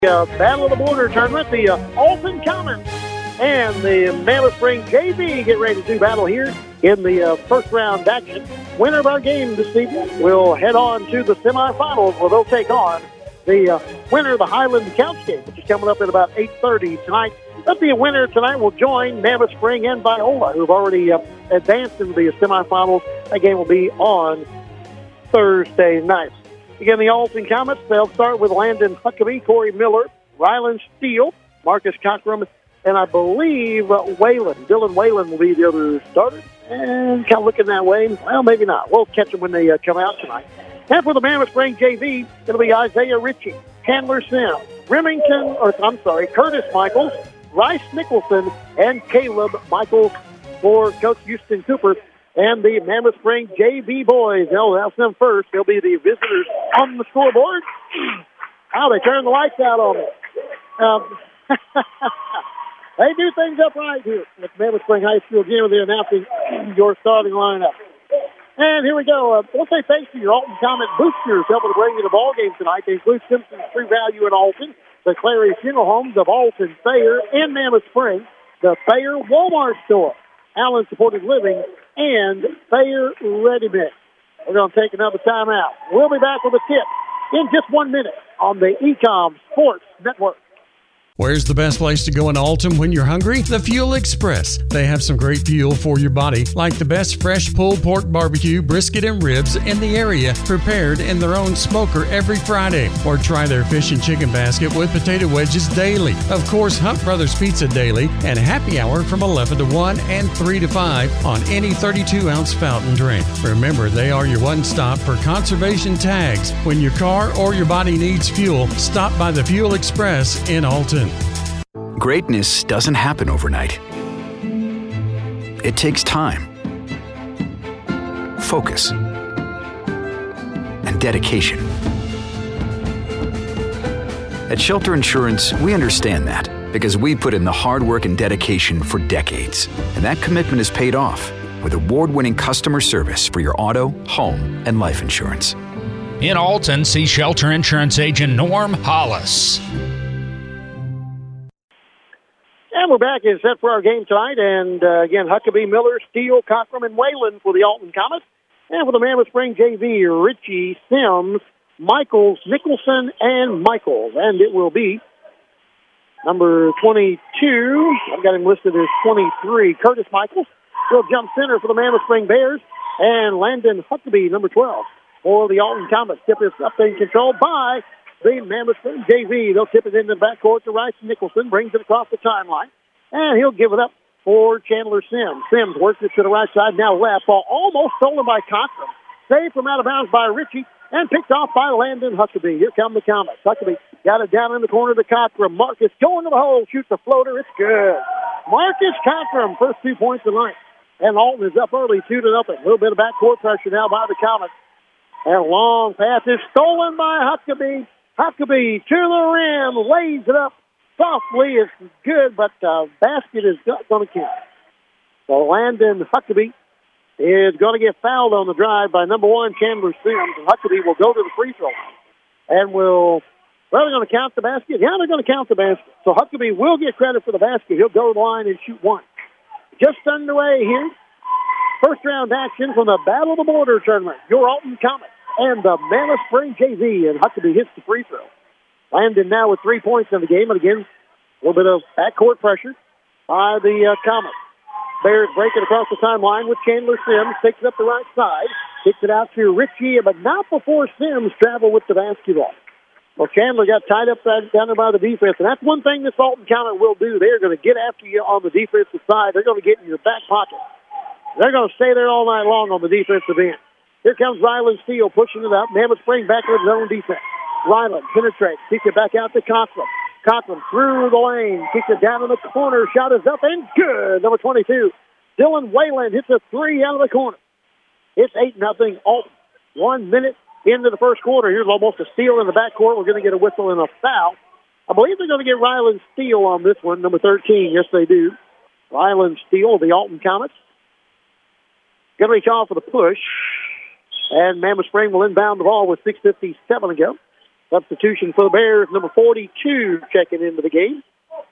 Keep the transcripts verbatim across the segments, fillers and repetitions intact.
Uh, Battle of the Border Tournament, the uh, Alton Comets and the Mammoth Spring J V get ready to do battle here in the uh, first round action. Winner of our game this evening will head on to the semifinals where they'll take on the uh, winner of the Highland Couch game, which is coming up at about eight thirty tonight. That'll be a winner tonight will join Mammoth Spring and Viola, who have already uh, advanced into the semifinals. That game will be on Thursday night. Again, the Alton Comets, they'll start with Landon Huckabee, Corey Miller, Rylan Steele, Marcus Cockrum, and I believe uh, Whalen. Dylan Whalen will be the other starter. And kind of looking that way. Well, maybe not. We'll catch them when they uh, come out tonight. And for the Mammoth Spring J V, it'll be Isaiah Ritchie, Chandler Sim, Remington, or I'm sorry, Curtis Michaels, Rice Nicholson, and Caleb Michaels for Coach Houston Cooper. And the Mammoth Spring J V boys, they'll announce them first. They'll be the visitors on the scoreboard. How they turn the lights out on them. Um, they do things up right here at Mammoth Spring High School Gym. They're announcing your starting lineup. And here we go. Uh, we'll say thanks to your Alton Comet boosters helping to bring you the ball game tonight. They include Simpson's True Value in Alton, the Clary Funeral Homes of Alton, Thayer, and Mammoth Spring, the Thayer Walmart Store, Allen Supported Living, and Thayer Ready Mix. We're going to take another timeout. We'll be back with a tip in just one minute on the Ecom Sports Network. Where's the best place to go in Alton when you're hungry? The Fuel Express. They have some great fuel for your body, like the best fresh pulled pork barbecue, brisket, and ribs in the area, prepared in their own smoker every Friday. Or try their fish and chicken basket with potato wedges daily. Of course, Hunt Brothers Pizza daily, and happy hour from eleven to one and three to five on any thirty-two ounce fountain drink. Remember, they are your one-stop for conservation tags. When your car or your body needs fuel, stop by the Fuel Express in Alton. Greatness doesn't happen overnight. It takes time, focus, and dedication. At Shelter Insurance, we understand that because we put in the hard work and dedication for decades. And that commitment is paid off with award-winning customer service for your auto, home, and life insurance. In Alton, see Shelter Insurance agent Norm Hollis. And we're back and set for our game tonight. And uh, again, Huckabee, Miller, Steele, Cockrum, and Whalen for the Alton Comets. And for the Mammoth Spring J V, Ritchie, Sims, Michaels, Nicholson, and Michaels. And it will be number twenty-two. I've got him listed as twenty-three. Curtis Michaels will jump center for the Mammoth Spring Bears. And Landon Huckabee, number twelve, for the Alton Comets. Tip is up in control by the Mammoth Spring J V. They'll tip it into the backcourt to Rice Nicholson, brings it across the timeline, and he'll give it up for Chandler Sims. Sims works it to the right side, now left, ball almost stolen by Cochran. Saved from out of bounds by Ritchie, and picked off by Landon Huckabee. Here come the Comets. Huckabee got it down in the corner to Cochran. Marcus going to the hole, shoots a floater, it's good. Marcus Cochran, first two points of the night. And Alton is up early, two to nothing. A little bit of backcourt pressure now by the Comets. And a long pass is stolen by Huckabee. Huckabee to the rim, lays it up softly. It's good, but uh, basket is not going to count. So Landon Huckabee is going to get fouled on the drive by number one, Chandler Sims. And Huckabee will go to the free throw line and will, well, they're going to count the basket. Yeah, they're going to count the basket. So Huckabee will get credit for the basket. He'll go to the line and shoot one. Just underway here. First round action from the Battle of the Border Tournament. Your Alton Comets and the Mammoth Spring J V, and Huckabee hits the free throw. Landon now with three points in the game, and again, a little bit of backcourt pressure by the uh, Comets. Bears break it across the timeline with Chandler Sims, takes it up the right side, kicks it out to Ritchie, but not before Sims traveled with the basketball. Well, Chandler got tied up down there by the defense, and that's one thing this Alton Comet will do. They're going to get after you on the defensive side. They're going to get in your back pocket. They're going to stay there all night long on the defensive end. Here comes Rylan Steele pushing it up. Mammoth Spring back in his own defense. Rylan penetrates, kicks it back out to Cochran. Cochran through the lane, kicks it down in the corner. Shot is up and good. Number twenty-two, Dylan Whalen hits a three out of the corner. It's eight nothing. Alton. One minute into the first quarter. Here's almost a steal in the backcourt. We're going to get a whistle and a foul. I believe they're going to get Rylan Steele on this one, number thirteen. Yes, they do. Rylan Steele of the Alton Comets. Going to reach off for the push. And Mammoth Spring will inbound the ball with six fifty-seven to go. Substitution for the Bears, number forty-two checking into the game.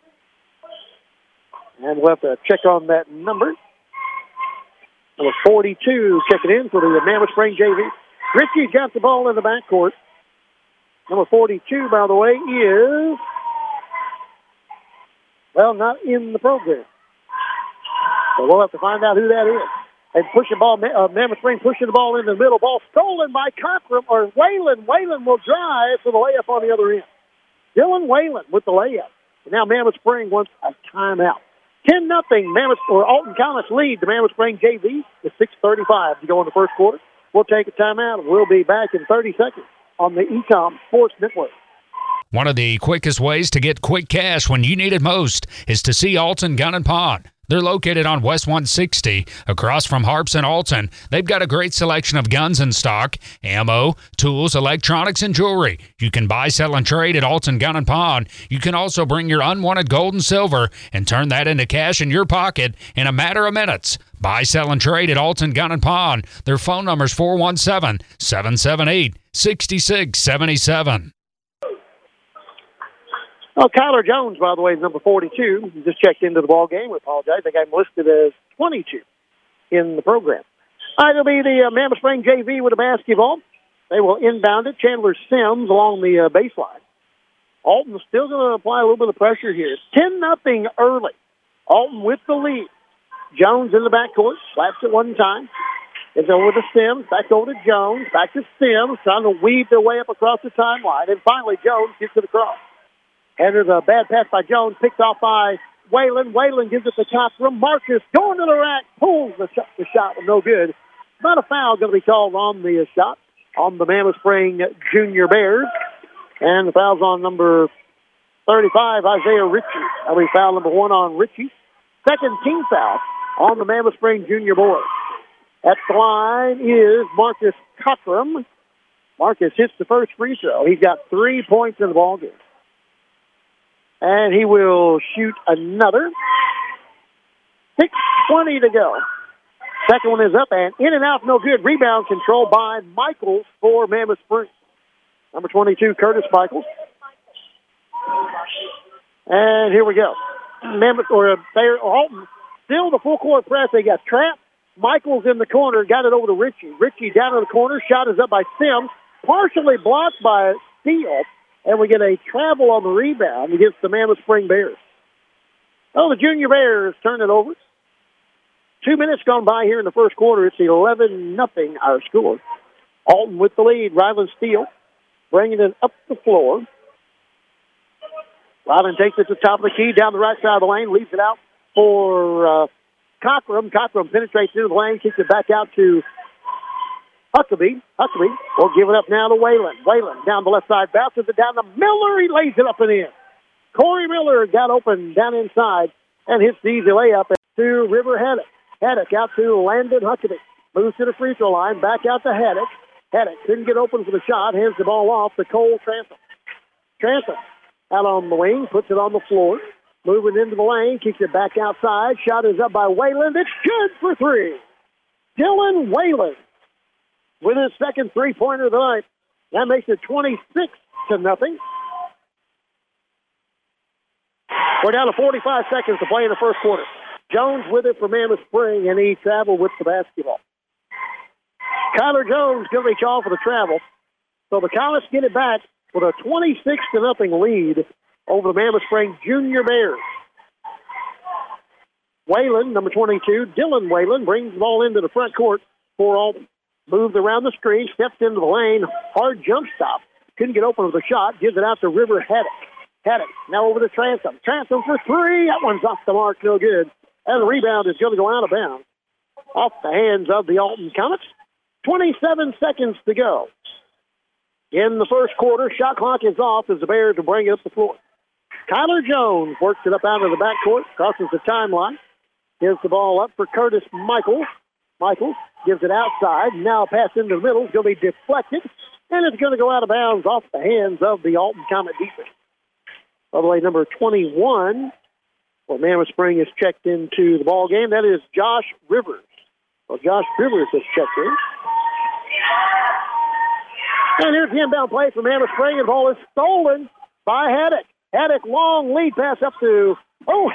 And we'll have to check on that number. Number forty-two checking in for the Mammoth Spring J V. Ritchie's got the ball in the backcourt. Number forty-two, by the way, is, well, not in the program. So we'll have to find out who that is. And pushing the ball, uh, Mammoth Spring pushing the ball into the middle. Ball stolen by Cockrum, or Whalen. Whalen will drive for the layup on the other end. Dylan Whalen with the layup. And now Mammoth Spring wants a timeout. ten nothing Mammoth, or Alton Comets lead the Mammoth Spring J V with six thirty-five to go in the first quarter. We'll take a timeout. We'll be back in thirty seconds on the E C O M Sports Network. One of the quickest ways to get quick cash when you need it most is to see Alton Gun and Pawn. They're located on West one sixty, across from Harps and Alton. They've got a great selection of guns in stock, ammo, tools, electronics, and jewelry. You can buy, sell, and trade at Alton Gun and Pawn. You can also bring your unwanted gold and silver and turn that into cash in your pocket in a matter of minutes. Buy, sell, and trade at Alton Gun and Pawn. Their phone number is four one seven, seven seven eight, six six seven seven. Oh, Kyler Jones, by the way, is number forty-two. He just checked into the ball game. We apologize. I think I'm listed as twenty-two in the program. All right, it'll be the uh, Mammoth Spring J V with a basketball. They will inbound it. Chandler Sims along the uh, baseline. Alton's still going to apply a little bit of pressure here. ten nothing early. Alton with the lead. Jones in the backcourt. Slaps it one time. It's over to Sims. Back over to Jones. Back to Sims. Trying to weave their way up across the timeline. And finally, Jones gets it across. And there's a bad pass by Jones, picked off by Whalen. Whalen gives it to Cockrum. Marcus going to the rack, pulls the shot, the shot with no good. Not a foul going to be called on the shot on the Mammoth Spring Junior Bears. And the foul's on number thirty-five, Isaiah Ritchie. That'll be foul number one on Ritchie. Second team foul on the Mammoth Spring Junior boys. At the line is Marcus Cockrum. Marcus hits the first free throw. He's got three points in the ballgame. And he will shoot another. six twenty to go. Second one is up and in and out, no good. Rebound control by Michaels for Mammoth Spring. Number twenty-two, Curtis Michaels. And here we go. Mammoth, or Bear, Alton, still the full court press. They got trapped. Michaels in the corner, got it over to Ritchie. Ritchie down in the corner, shot is up by Sims, partially blocked by Steele. And we get a travel on the rebound against the Mammoth Spring Bears. Oh, the Junior Bears turn it over. Two minutes gone by here in the first quarter. It's eleven nothing our score. Alton with the lead. Ryland Steele bringing it up the floor. Ryland takes it to the top of the key, down the right side of the lane, leaves it out for uh, Cockrum. Cockrum penetrates into the lane, kicks it back out to Huckabee. Huckabee will give it up now to Whalen. Whalen down the left side, bounces it down to Miller. He lays it up and in. Corey Miller got open down inside and hits the easy layup to River Haddock. Haddock out to Landon Huckabee. Moves to the free throw line, back out to Haddock. Haddock couldn't get open for the shot, hands the ball off to Cole Trantham. Trantham out on the wing, puts it on the floor. Moving into the lane, kicks it back outside. Shot is up by Whalen. It's good for three. Dylan Whalen with his second three-pointer of the night. That makes it twenty-six to nothing. We're down to forty-five seconds to play in the first quarter. Jones with it for Mammoth Spring, and he traveled with the basketball. Kyler Jones going to be called for the travel. So the Comets get it back with a twenty-six to nothing lead over the Mammoth Spring Junior Bears. Whalen, number twenty-two, Dylan Whalen, brings the ball into the front court for Alton. Moves around the screen, steps into the lane, hard jump stop. Couldn't get open with a shot, gives it out to River Haddock. Haddock now over to Trantham. Trantham for three. That one's off the mark, no good. And the rebound is going to go out of bounds. Off the hands of the Alton Comets. twenty-seven seconds to go. In the first quarter, shot clock is off as the Bears will bring it up the floor. Kyler Jones works it up out of the backcourt, crosses the timeline, gives the ball up for Curtis Michaels. Michaels gives it outside. Now a pass into the middle is going to be deflected, and it's going to go out of bounds off the hands of the Alton Comet defense. By the way, number twenty-one, well, Mammoth Spring is checked into the ball game. That is Josh Rivers. Well, Josh Rivers has checked in. And here's the inbound play from Mammoth Spring, and the ball is stolen by Haddock. Haddock, long lead pass up to, oh,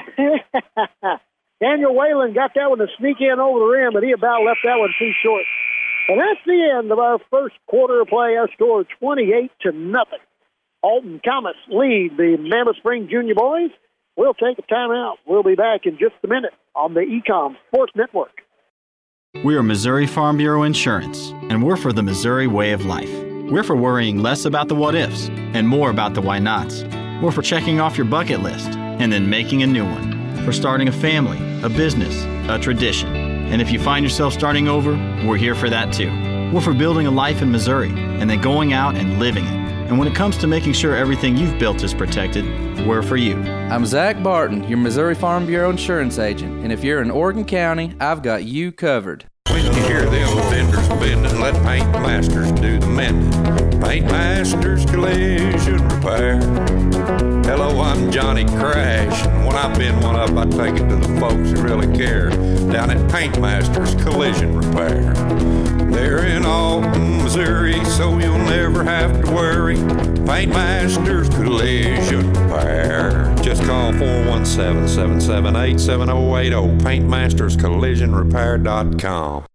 Daniel Whalen got that one to sneak in over the rim, but he about left that one too short. And that's the end of our first quarter of play. Our score twenty-eight to nothing. Alton Comets lead the Mammoth Spring Junior boys. We'll take a timeout. We'll be back in just a minute on the E COM Sports Network. We are Missouri Farm Bureau Insurance, and we're for the Missouri way of life. We're for worrying less about the what-ifs and more about the why-nots. We're for checking off your bucket list and then making a new one. For starting a family, a business, a tradition. And if you find yourself starting over, we're here for that too. We're for building a life in Missouri and then going out and living it. And when it comes to making sure everything you've built is protected, we're for you. I'm Zach Barton, your Missouri Farm Bureau insurance agent. And if you're in Oregon County, I've got you covered. When you hear them vendors bending, let Paint Masters do the mending. Paint Masters Collision Repair. Hello, I'm Johnny Crash. And when I've been one up, I take it to the folks who really care. Down at Paint Masters Collision Repair. They're in Alton, Missouri, so you'll never have to worry. Paint Masters Collision Repair. Just call four one seven, seven seven eight, seven oh eight oh, paint masters collision repair dot com.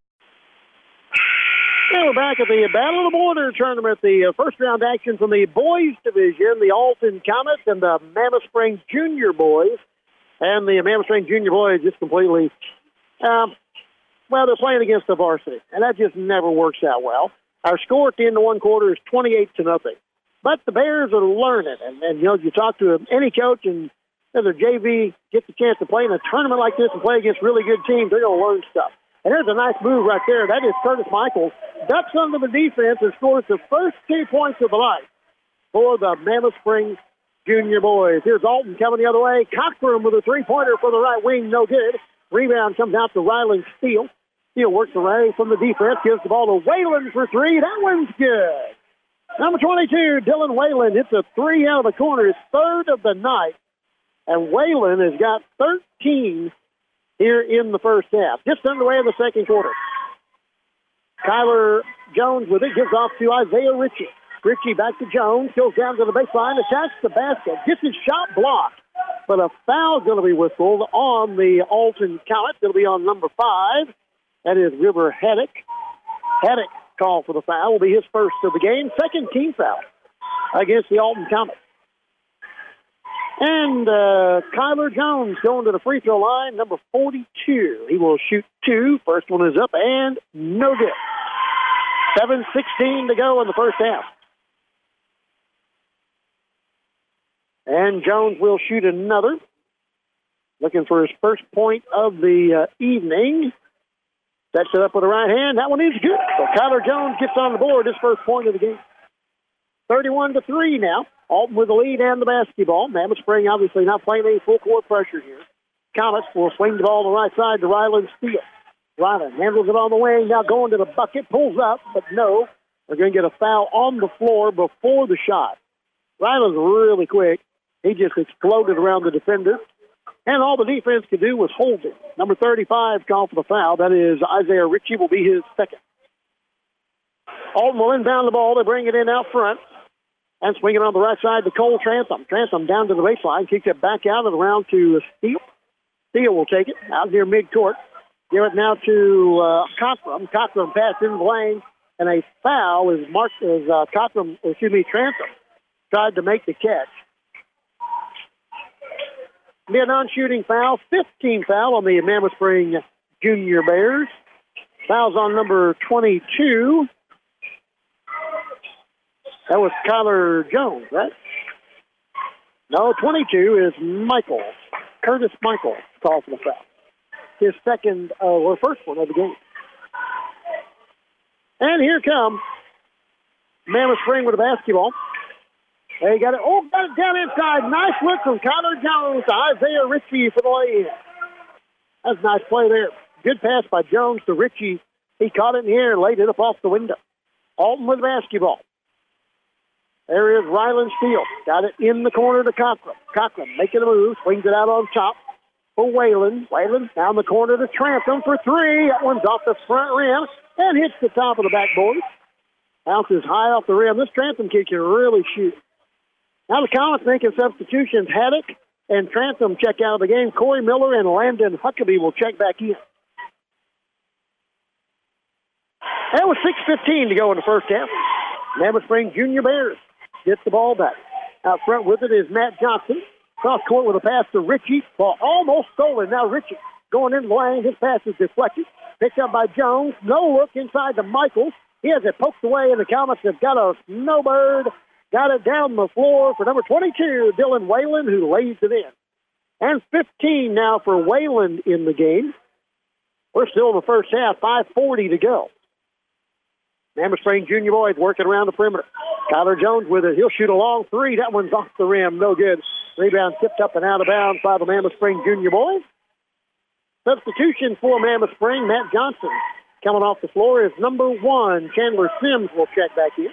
And we're back at the Battle of the Border tournament, the uh, first round action from the boys division, the Alton Comets and the Mammoth Spring Junior boys. And the Mammoth Spring Junior boys just completely, um, well, they're playing against the varsity, and that just never works out well. Our score at the end of one quarter is twenty-eight to nothing. But the Bears are learning, and, and you know, you talk to any coach and their J V gets a chance to play in a tournament like this and play against really good teams, they're going to learn stuff. And there's a nice move right there. That is Curtis Michaels. Ducks under the defense and scores the first two points of the night for the Mammoth Spring Junior boys. Here's Alton coming the other way. Cockrum with a three-pointer for the right wing, no good. Rebound comes out to Ryland Steele. Steele works away from the defense, gives the ball to Whalen for three. That one's good. Number twenty-two, Dylan Whalen hits a three out of the corner, his third of the night. And Whalen has got thirteen here in the first half. Just underway in the second quarter. Kyler Jones with it, gives off to Isaiah Ritchie. Ritchie back to Jones, goes down to the baseline, attacks the basket, gets his shot blocked. But a foul's going to be whistled on the Alton Comets. It'll be on number five. That is River Haddock. Haddock call for the foul will be his first of the game. Second team foul against the Alton Comets. And uh, Kyler Jones going to the free throw line, number forty-two. He will shoot two. First one is up and no good. seven sixteen to go in the first half. And Jones will shoot another. Looking for his first point of the uh, evening. Sets it up with the right hand. That one is good. So Kyler Jones gets on the board, his first point of the game. thirty-one to three now. Alton with the lead and the basketball. Mammoth Spring obviously not playing any full court pressure here. Comets will swing the ball on the right side to Ryland Steele. Ryland handles it on the wing, now going to the bucket, pulls up, but no. They're going to get a foul on the floor before the shot. Ryland's really quick. He just exploded around the defender. And all the defense could do was hold it. Number thirty-five called for the foul. That is Isaiah Ritchie will be his second. Alton will inbound the ball. They bring it in out front. And swinging on the right side to Cole Trantham. Trantham down to the baseline. Kicks it back out of the round to Steele. Steele will take it out near midcourt. Give it now to uh, Cockrum. Cockrum pass in the lane. And a foul is marked as uh, Cockrum, excuse me, Trantham tried to make the catch. Be a non-shooting foul. fifteen foul on the Mammoth Spring Junior Bears. Foul's on number twenty-two. That was Kyler Jones, right? No, twenty-two is Michael. Curtis Michael called for the foul. His second, uh, or first one of the game. And here comes Mammoth Spring with the basketball. They got it. Oh, got it down inside. Nice look from Kyler Jones to Isaiah Ritchie for the lay-in. That's a nice play there. Good pass by Jones to Ritchie. He caught it in the air and laid it up off the window. Alton with the basketball. There is Ryland Steele. Got it in the corner to Cochran. Cochran making a move. Swings it out on top for Whalen. Whalen down the corner to Trantham for three. That one's off the front rim and hits the top of the backboard. Bounces high off the rim. This Trantham kid can really shoot. Now the Comets making substitutions. Haddock and Trantham check out of the game. Corey Miller and Landon Huckabee will check back in. That was six fifteen to go in the first half. Mammoth Spring Junior Bears gets the ball back. Out front with it is Matt Johnson. Cross court with a pass to Ritchie. Ball almost stolen. Now Ritchie going into the lane. His pass is deflected. Picked up by Jones. No look inside to Michaels. He has it poked away, and the Comets have got a snowbird. Got it down the floor for number twenty-two, Dylan Whalen, who lays it in. And fifteen now for Whalen in the game. We're still in the first half. five forty to go. Mammoth Spring Junior Boys working around the perimeter. Kyler Jones with it. He'll shoot a long three. That one's off the rim. No good. Rebound tipped up and out of bounds by the Mammoth Spring Junior Boys. Substitution for Mammoth Spring. Matt Johnson coming off the floor is number one. Chandler Sims will check back in.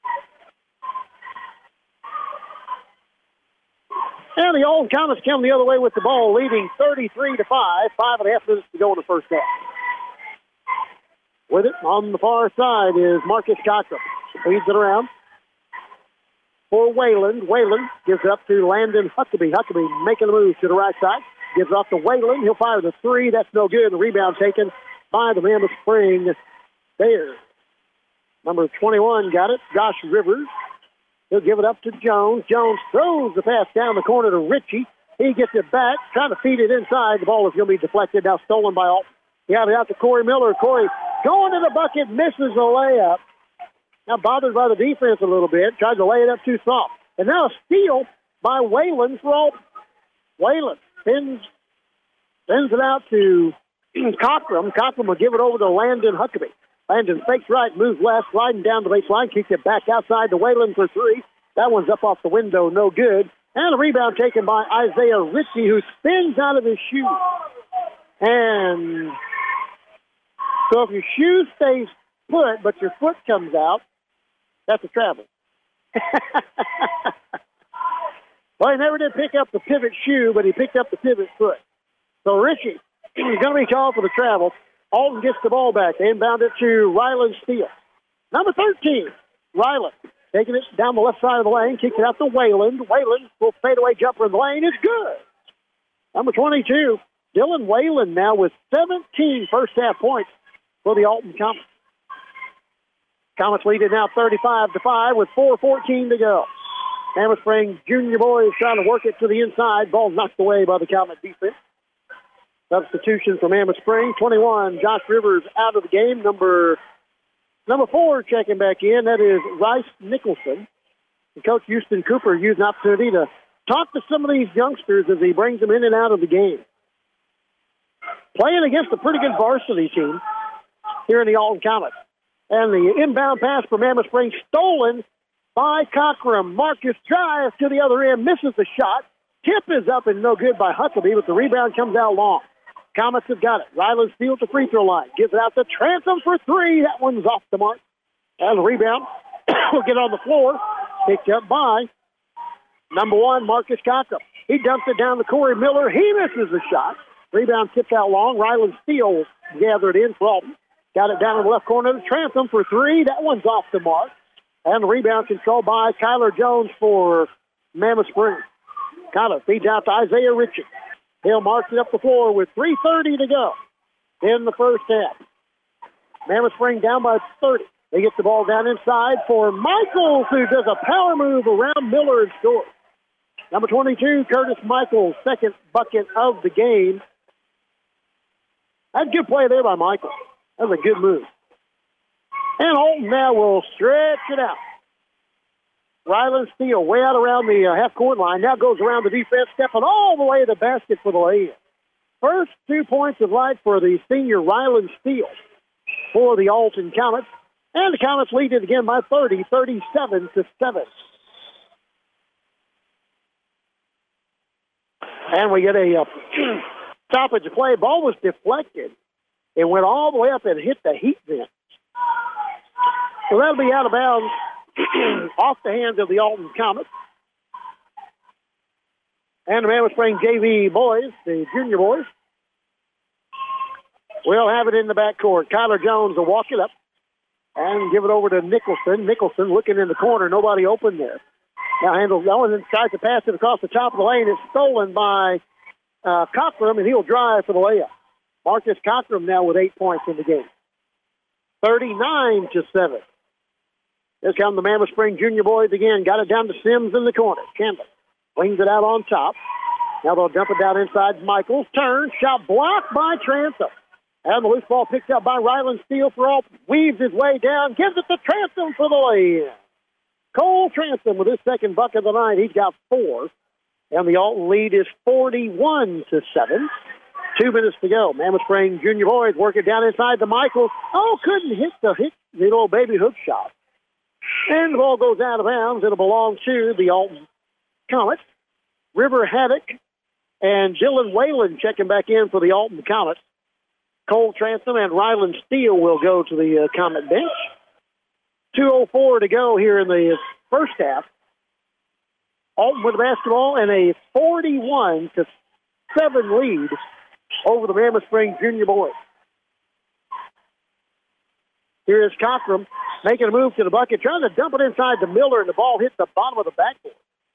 And the Alton Comets come the other way with the ball, leading thirty-three to five. Five and a half minutes to go in the first half. With it on the far side is Marcus Cochran. Leads it around for Wayland. Wayland gives it up to Landon Huckabee. Huckabee making the move to the right side. Gives it off to Wayland. He'll fire the three. That's no good. The rebound taken by the Mammoth Spring Bears. Number twenty-one got it. Josh Rivers. He'll give it up to Jones. Jones throws the pass down the corner to Ritchie. He gets it back, trying to feed it inside. The ball is going to be deflected. Now stolen by Alton. He got it out to Corey Miller. Corey going to the bucket, misses the layup. Now bothered by the defense a little bit. Tried to lay it up too soft. And now a steal by Whalen for Alton. Whalen spins, spins it out to Cochran. Cochran will give it over to Landon Huckabee. Landon fakes right, moves left, sliding down the baseline, kicks it back outside to Whalen for three. That one's up off the window, no good. And a rebound taken by Isaiah Ritchie, who spins out of his shoe. And so if your shoe stays put, but your foot comes out, that's a travel. Well, he never did pick up the pivot shoe, but he picked up the pivot foot. So Ritchie is going to be called for the travel. Alton gets the ball back. They inbound it to Ryland Steele. Number thirteen, Ryland, taking it down the left side of the lane, kicks it out to Wayland. Wayland will fade away jumper in the lane. It's good. Number twenty-two, Dylan Whalen now with seventeen first half points for the Alton Comets. Comets lead it now thirty-five to five with four fourteen to go. Mammoth Spring Junior Boys trying to work it to the inside. Ball knocked away by the Comet defense. Substitution for Mammoth Spring. twenty-one, Josh Rivers out of the game. Number number four checking back in. That is Rice Nicholson. And Coach Houston Cooper used an opportunity to talk to some of these youngsters as he brings them in and out of the game. Playing against a pretty good varsity team here in the Alton Comets. And the inbound pass for Mammoth Spring stolen by Cochran. Marcus drives to the other end, misses the shot. Tip is up and no good by Huckabee, but the rebound comes out long. Comets have got it. Ryland Steele at the free throw line. Gives it out to Trantham for three. That one's off the mark. And the rebound will get on the floor. Picked up by number one, Marcus Cochran. He dumps it down to Corey Miller. He misses the shot. Rebound tipped out long. Ryland Steele gathered in for Alton. Got it down in the left corner to Trantham for three. That one's off the mark. And the rebound controlled by Kyler Jones for Mammoth Spring. Kyler feeds out to Isaiah Ritchie. He'll march it up the floor with three thirty to go in the first half. Mammoth Spring down by thirty. They get the ball down inside for Michaels, who does a power move around Miller and scores. Number twenty-two, Curtis Michaels, second bucket of the game. That's a good play there by Michaels. That was a good move. And Alton now will stretch it out. Ryland Steele way out around the uh, half-court line. Now goes around the defense, stepping all the way to the basket for the lay-in. First two points of light for the senior Ryland Steele for the Alton Comets. And the Comets lead it again by thirty, thirty-seven to seven. And we get a uh, stoppage of play. Ball was deflected. It went all the way up and hit the heat vent. So that'll be out of bounds off the hands of the Alton Comets. And the Mammoth Spring J V boys, the junior boys, will have it in the backcourt. Kyler Jones will walk it up. and give it over to Nicholson. Nicholson looking in the corner. Nobody open there. Now handles that one and tries to pass it across the top of the lane. It's stolen by uh, Cockrum, and he'll drive for the layup. Marcus Cockrum now with eight points in the game. thirty-nine to seven. Here come the Mammoth Spring Junior boys again. Got it down to Sims in the corner. Chandler flings it out on top. Now they'll dump it down inside Michaels. Turn, shot blocked by Transom. And the loose ball picked up by Ryland Steele for all. Weaves his way down. Gives it to Transom for the lay-in. Cole Transom with his second bucket of the night. He's got four. And the Alton lead is forty-one to seven. Two minutes to go. Mammoth Spring Junior boys working down inside the Michaels. Oh, couldn't hit the hit the little baby hook shot. And the ball goes out of bounds. It'll belong to the Alton Comets. River Haddock and Dylan Whalen checking back in for the Alton Comets. Cole Transom and Ryland Steele will go to the uh, Comet bench. two oh four to go here in the first half. Alton with the basketball and a forty-one to seven lead over the Mammoth Spring Junior boys. Here is Cockrum making a move to the bucket, trying to dump it inside to Miller, and the ball hits the bottom of the backboard.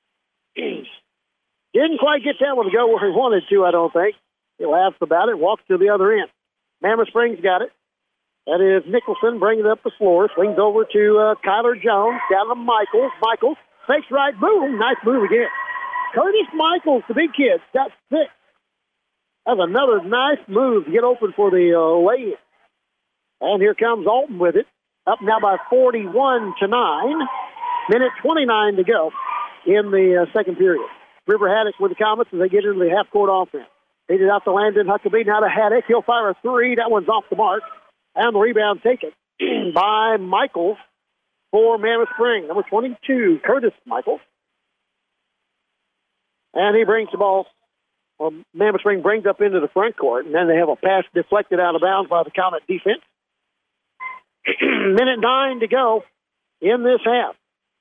Didn't quite get that one to go where he wanted to, I don't think. He laughs about it, walks to the other end. Mammoth Springs got it. That is Nicholson bringing it up the floor. Swings over to uh, Kyler Jones, down to Michaels. Michaels fakes right, boom. Nice move again. Curtis Michaels, the big kid, got six. That's another nice move to get open for the uh, lay-in. And here comes Alton with it. Up now by forty-one to nine. Minute twenty-nine to go in the uh, second period. River Haddock with the Comets as they get into the half-court offense. They did out to Landon Huckabee. Now to Haddock. He'll fire a three. That one's off the mark. And the rebound taken by Michaels for Mammoth Spring. Number twenty-two, Curtis Michaels. And he brings the ball. Well, Mammoth Spring brings up into the front court, and then they have a pass deflected out of bounds by the Comet defense. Minute nine to go in this half.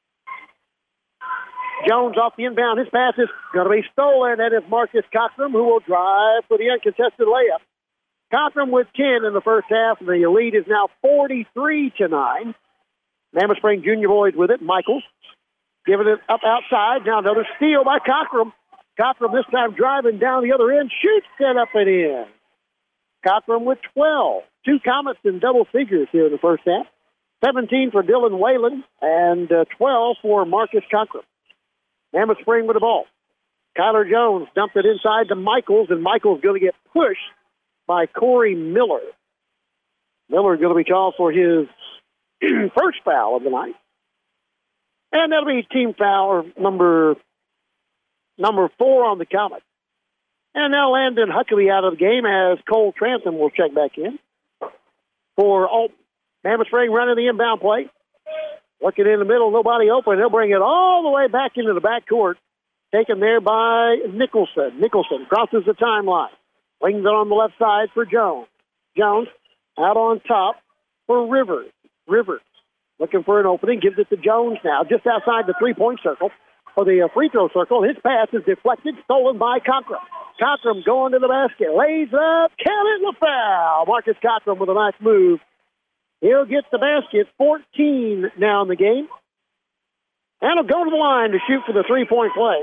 Jones off the inbound. His pass is going to be stolen. That is Marcus Cockrum, who will drive for the uncontested layup. Cockrum with ten in the first half, and the lead is now forty-three to nine. Mammoth Spring Junior boys with it. Michaels giving it up outside. Now another steal by Cockrum. Cockrum this time driving down the other end. Shoots it up and in. Cockrum with twelve. Two Comets in double figures here in the first half. seventeen for Dylan Whalen and uh, twelve for Marcus Cockrum. Mammoth Spring with the ball. Kyler Jones dumped it inside to Michaels, and Michaels going to get pushed by Corey Miller. Miller going to be called for his first foul of the night. And that'll be team foul number, number four on the Comets. And now Landon Huckabee out of the game as Cole Transom will check back in. For Alton. Mammoth Spring running the inbound play. Looking in the middle, nobody open. They'll bring it all the way back into the backcourt. Taken there by Nicholson. Nicholson crosses the timeline. Wings it on the left side for Jones. Jones out on top for Rivers. Rivers looking for an opening. Gives it to Jones now, just outside the three-point circle. Or the free throw circle. His pass is deflected, stolen by Cockrum. Cockrum going to the basket. Lays up, counted the foul. Marcus Cockrum with a nice move. He'll get the basket. fourteen now in the game. And he'll go to the line to shoot for the three-point play.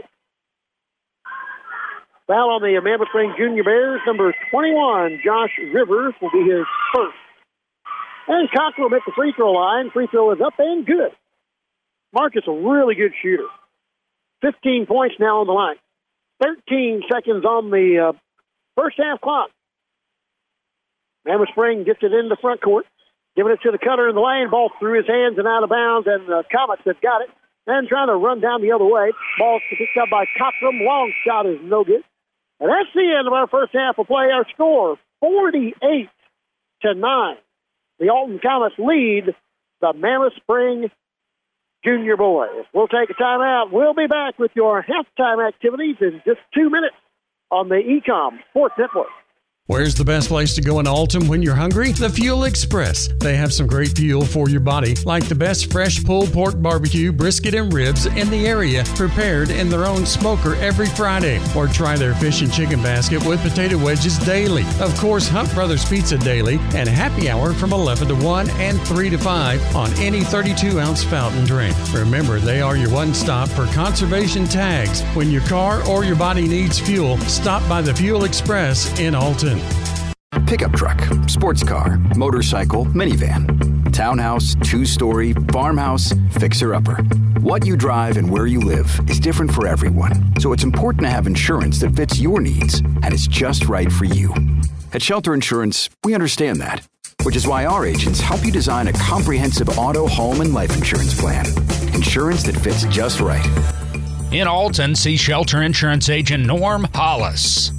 Foul on the Mammoth Spring Junior Bears. Number twenty-one, Josh Rivers, will be his first. And Cockrum at the free throw line. Free throw is up and good. Marcus, a really good shooter. fifteen points now on the line. thirteen seconds on the uh, first half clock. Mammoth Spring gets it in the front court. Giving it to the cutter in the lane. Ball through his hands and out of bounds, and the Comets have got it. And trying to run down the other way. Ball picked up by Cockrum. Long shot is no good. And that's the end of our first half of play. Our score, forty-eight to nine. The Alton Comets lead the Mammoth Spring Junior boys. We'll take a timeout. We'll be back with your halftime activities in just two minutes on the E C O M Sports Network. Where's the best place to go in Alton when you're hungry? The Fuel Express. They have some great fuel for your body, like the best fresh pulled pork barbecue, brisket, and ribs in the area, prepared in their own smoker every Friday. Or try their fish and chicken basket with potato wedges daily. Of course, Hunt Brothers Pizza daily, and happy hour from eleven to one and three to five on any thirty-two ounce fountain drink. Remember, they are your one stop for conservation tags. When your car or your body needs fuel, stop by the Fuel Express in Alton. Pickup truck, sports car, motorcycle, minivan, townhouse, two-story, farmhouse, fixer-upper. What you drive and where you live is different for everyone, so it's important to have insurance that fits your needs and is just right for you. At Shelter Insurance, we understand that, which is why our agents help you design a comprehensive auto, home, and life insurance plan. Insurance that fits just right. In Alton, see Shelter Insurance agent Norm Hollis.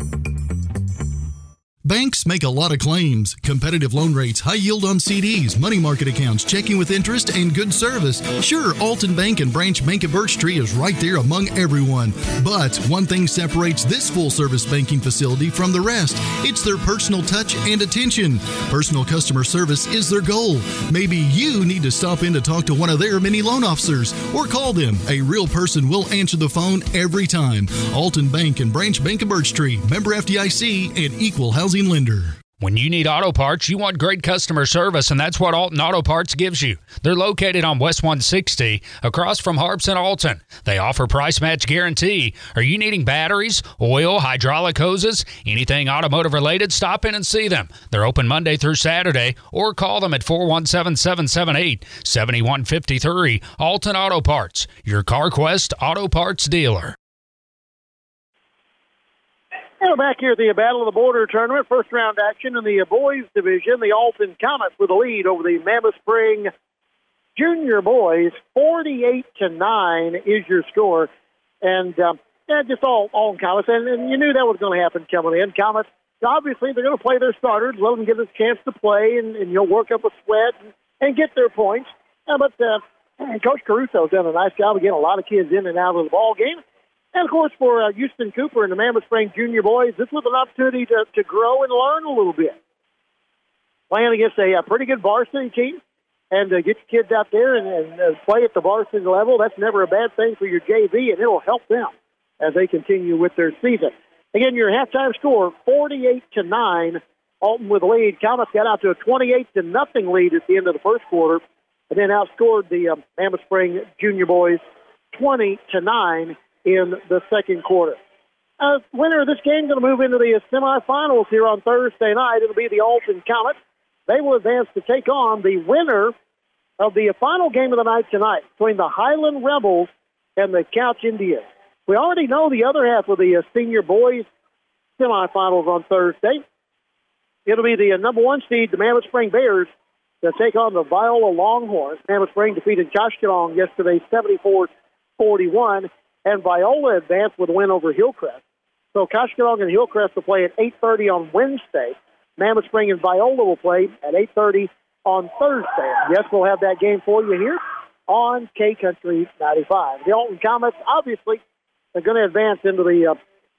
Banks make a lot of claims. Competitive loan rates, high yield on C Ds, money market accounts, checking with interest, and good service. Sure, Alton Bank and Branch Bank of Birch Tree is right there among everyone. But one thing separates this full-service banking facility from the rest. It's their personal touch and attention. Personal customer service is their goal. Maybe you need to stop in to talk to one of their many loan officers or call them. A real person will answer the phone every time. Alton Bank and Branch Bank of Birch Tree, member F D I C and equal housing lender. When you need auto parts, you want great customer service, and that's what Alton Auto Parts gives you. They're located on West one sixty, across from Harps and Alton. They offer price match guarantee. Are you needing batteries, oil, hydraulic hoses, anything automotive related? Stop in and see them. They're open Monday through Saturday, or call them at four one seven, seven seven eight, seven one five three. Alton Auto Parts, your CarQuest Auto Parts dealer. And we're back here at the Battle of the Border Tournament, first round action in the boys division. The Alton Comets with the lead over the Mammoth Spring Junior Boys. forty-eight to nine is your score. And um, yeah, just all, all Comets. And, and you knew that was going to happen coming in. Comets, obviously, they're going to play their starters, let them get a chance to play, and, and you'll work up a sweat and, and get their points. Uh, but uh, Coach Caruso's done a nice job of getting a lot of kids in and out of the ball game. And, of course, for uh, Houston Cooper and the Mammoth Spring Junior Boys, this was an opportunity to, to grow and learn a little bit. Playing against a, a pretty good varsity team and uh, get your kids out there and, and uh, play at the varsity level, that's never a bad thing for your J V, and it'll help them as they continue with their season. Again, your halftime score, forty-eight to nine. Alton with the lead. Comets got out to a twenty-eight to nothing lead at the end of the first quarter, and then outscored the uh, Mammoth Spring Junior Boys twenty to nine. In the second quarter. Uh, winner of this game is going to move into the semifinals here on Thursday night. It'll be the Alton Comets. They will advance to take on the winner of the final game of the night tonight between the Highland Rebels and the Couch Indians. We already know the other half of the uh, senior boys semifinals on Thursday. It'll be the uh, number one seed, the Mammoth Spring Bears, to take on the Viola Longhorns. Mammoth Spring defeated Koshkonong yesterday seventy-four forty-one. And Viola advanced with a win over Hillcrest. So Koshkonong and Hillcrest will play at eight thirty on Wednesday. Mammoth Spring and Viola will play at eight thirty on Thursday. Yes, we'll have that game for you here on K-Country ninety-five. The Alton Comets, obviously, are going to advance into the uh,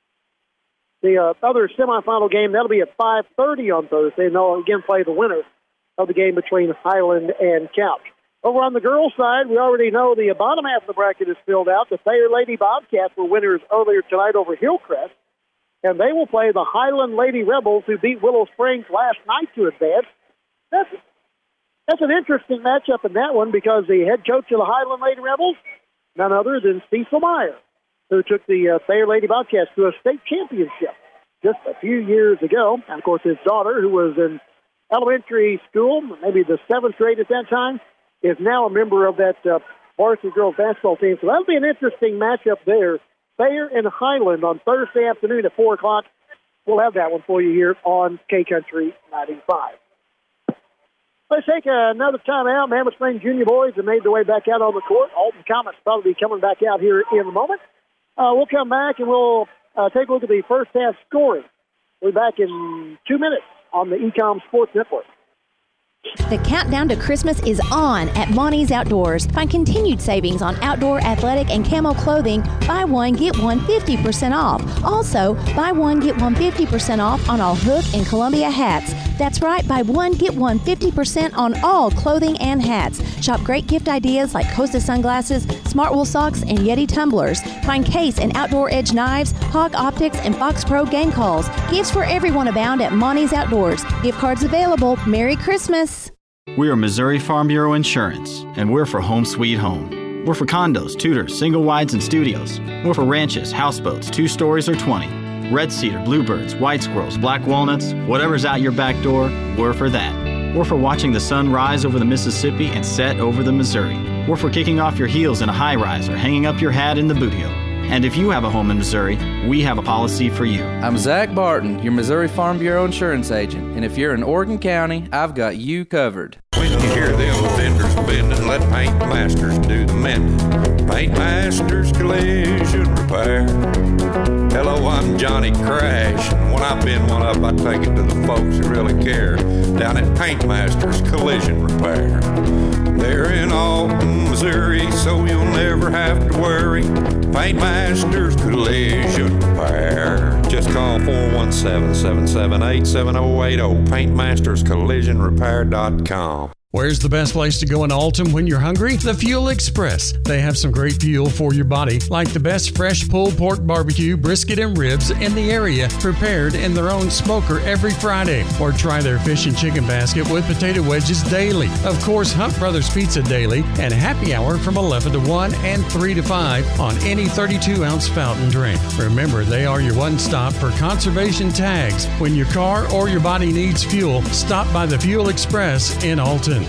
the uh, other semifinal game. That'll be at five thirty on Thursday. And they'll again play the winner of the game between Highland and Couch. Over on the girls' side, we already know the bottom half of the bracket is filled out. The Thayer Lady Bobcats were winners earlier tonight over Hillcrest, and they will play the Highland Lady Rebels, who beat Willow Springs last night to advance. That's, that's an interesting matchup in that one because the head coach of the Highland Lady Rebels, none other than Cecil Meyer, who took the uh, Thayer Lady Bobcats to a state championship just a few years ago. And, of course, his daughter, who was in elementary school, maybe the seventh grade at that time, is now a member of that uh, varsity girls basketball team. So that'll be an interesting matchup there. Thayer and Highland on Thursday afternoon at four o'clock. We'll have that one for you here on K-Country ninety-five. Let's take another time out. Mammoth Spring Junior Boys have made their way back out on the court. Alton Comets probably coming back out here in a moment. Uh, we'll come back and we'll uh, take a look at the first half scoring. We'll be back in two minutes on the E-Com Sports Network. The countdown to Christmas is on at Monty's Outdoors. Find continued savings on outdoor, athletic, and camo clothing. Buy one, get one fifty percent off. Also, buy one, get one fifty percent off on all Hook and Columbia hats. That's right, buy one, get one fifty percent on all clothing and hats. Shop great gift ideas like Costa sunglasses, Smart Wool socks, and Yeti tumblers. Find Case and Outdoor Edge knives, Hog Optics, and Fox Pro game calls. Gifts for everyone abound at Monty's Outdoors. Gift cards available. Merry Christmas. We are Missouri Farm Bureau Insurance, and we're for home sweet home. We're for condos, tutors, single wides, and studios. We're for ranches, houseboats, two stories or twenty. Red cedar, bluebirds, white squirrels, black walnuts, whatever's out your back door, we're for that. We're for watching the sun rise over the Mississippi and set over the Missouri. We're for kicking off your heels in a high-rise or hanging up your hat in the boot heel. And if you have a home in Missouri, we have a policy for you. I'm Zach Barton, your Missouri Farm Bureau insurance agent. And if you're in Oregon County, I've got you covered. When you hear them vendors bending, let Paint Masters do the mending. Paint Masters Collision Repair. Hello, I'm Johnny Crash. And when I've been one up, I take it to the folks who really care. Down at Paint Masters Collision Repair. They're in Alton, Missouri, so you'll never have to worry. Paint Masters Collision Repair. Just call four one seven, seven seven eight, seven oh eight oh. paint masters collision repair dot com. Where's the best place to go in Alton when you're hungry? The Fuel Express. They have some great fuel for your body, like the best fresh pulled pork barbecue, brisket, and ribs in the area, prepared in their own smoker every Friday. Or try their fish and chicken basket with potato wedges daily. Of course, Hunt Brothers Pizza daily, and happy hour from eleven to one and three to five on any thirty-two ounce fountain drink. Remember, they are your one-stop for conservation tags. When your car or your body needs fuel, stop by the Fuel Express in Alton.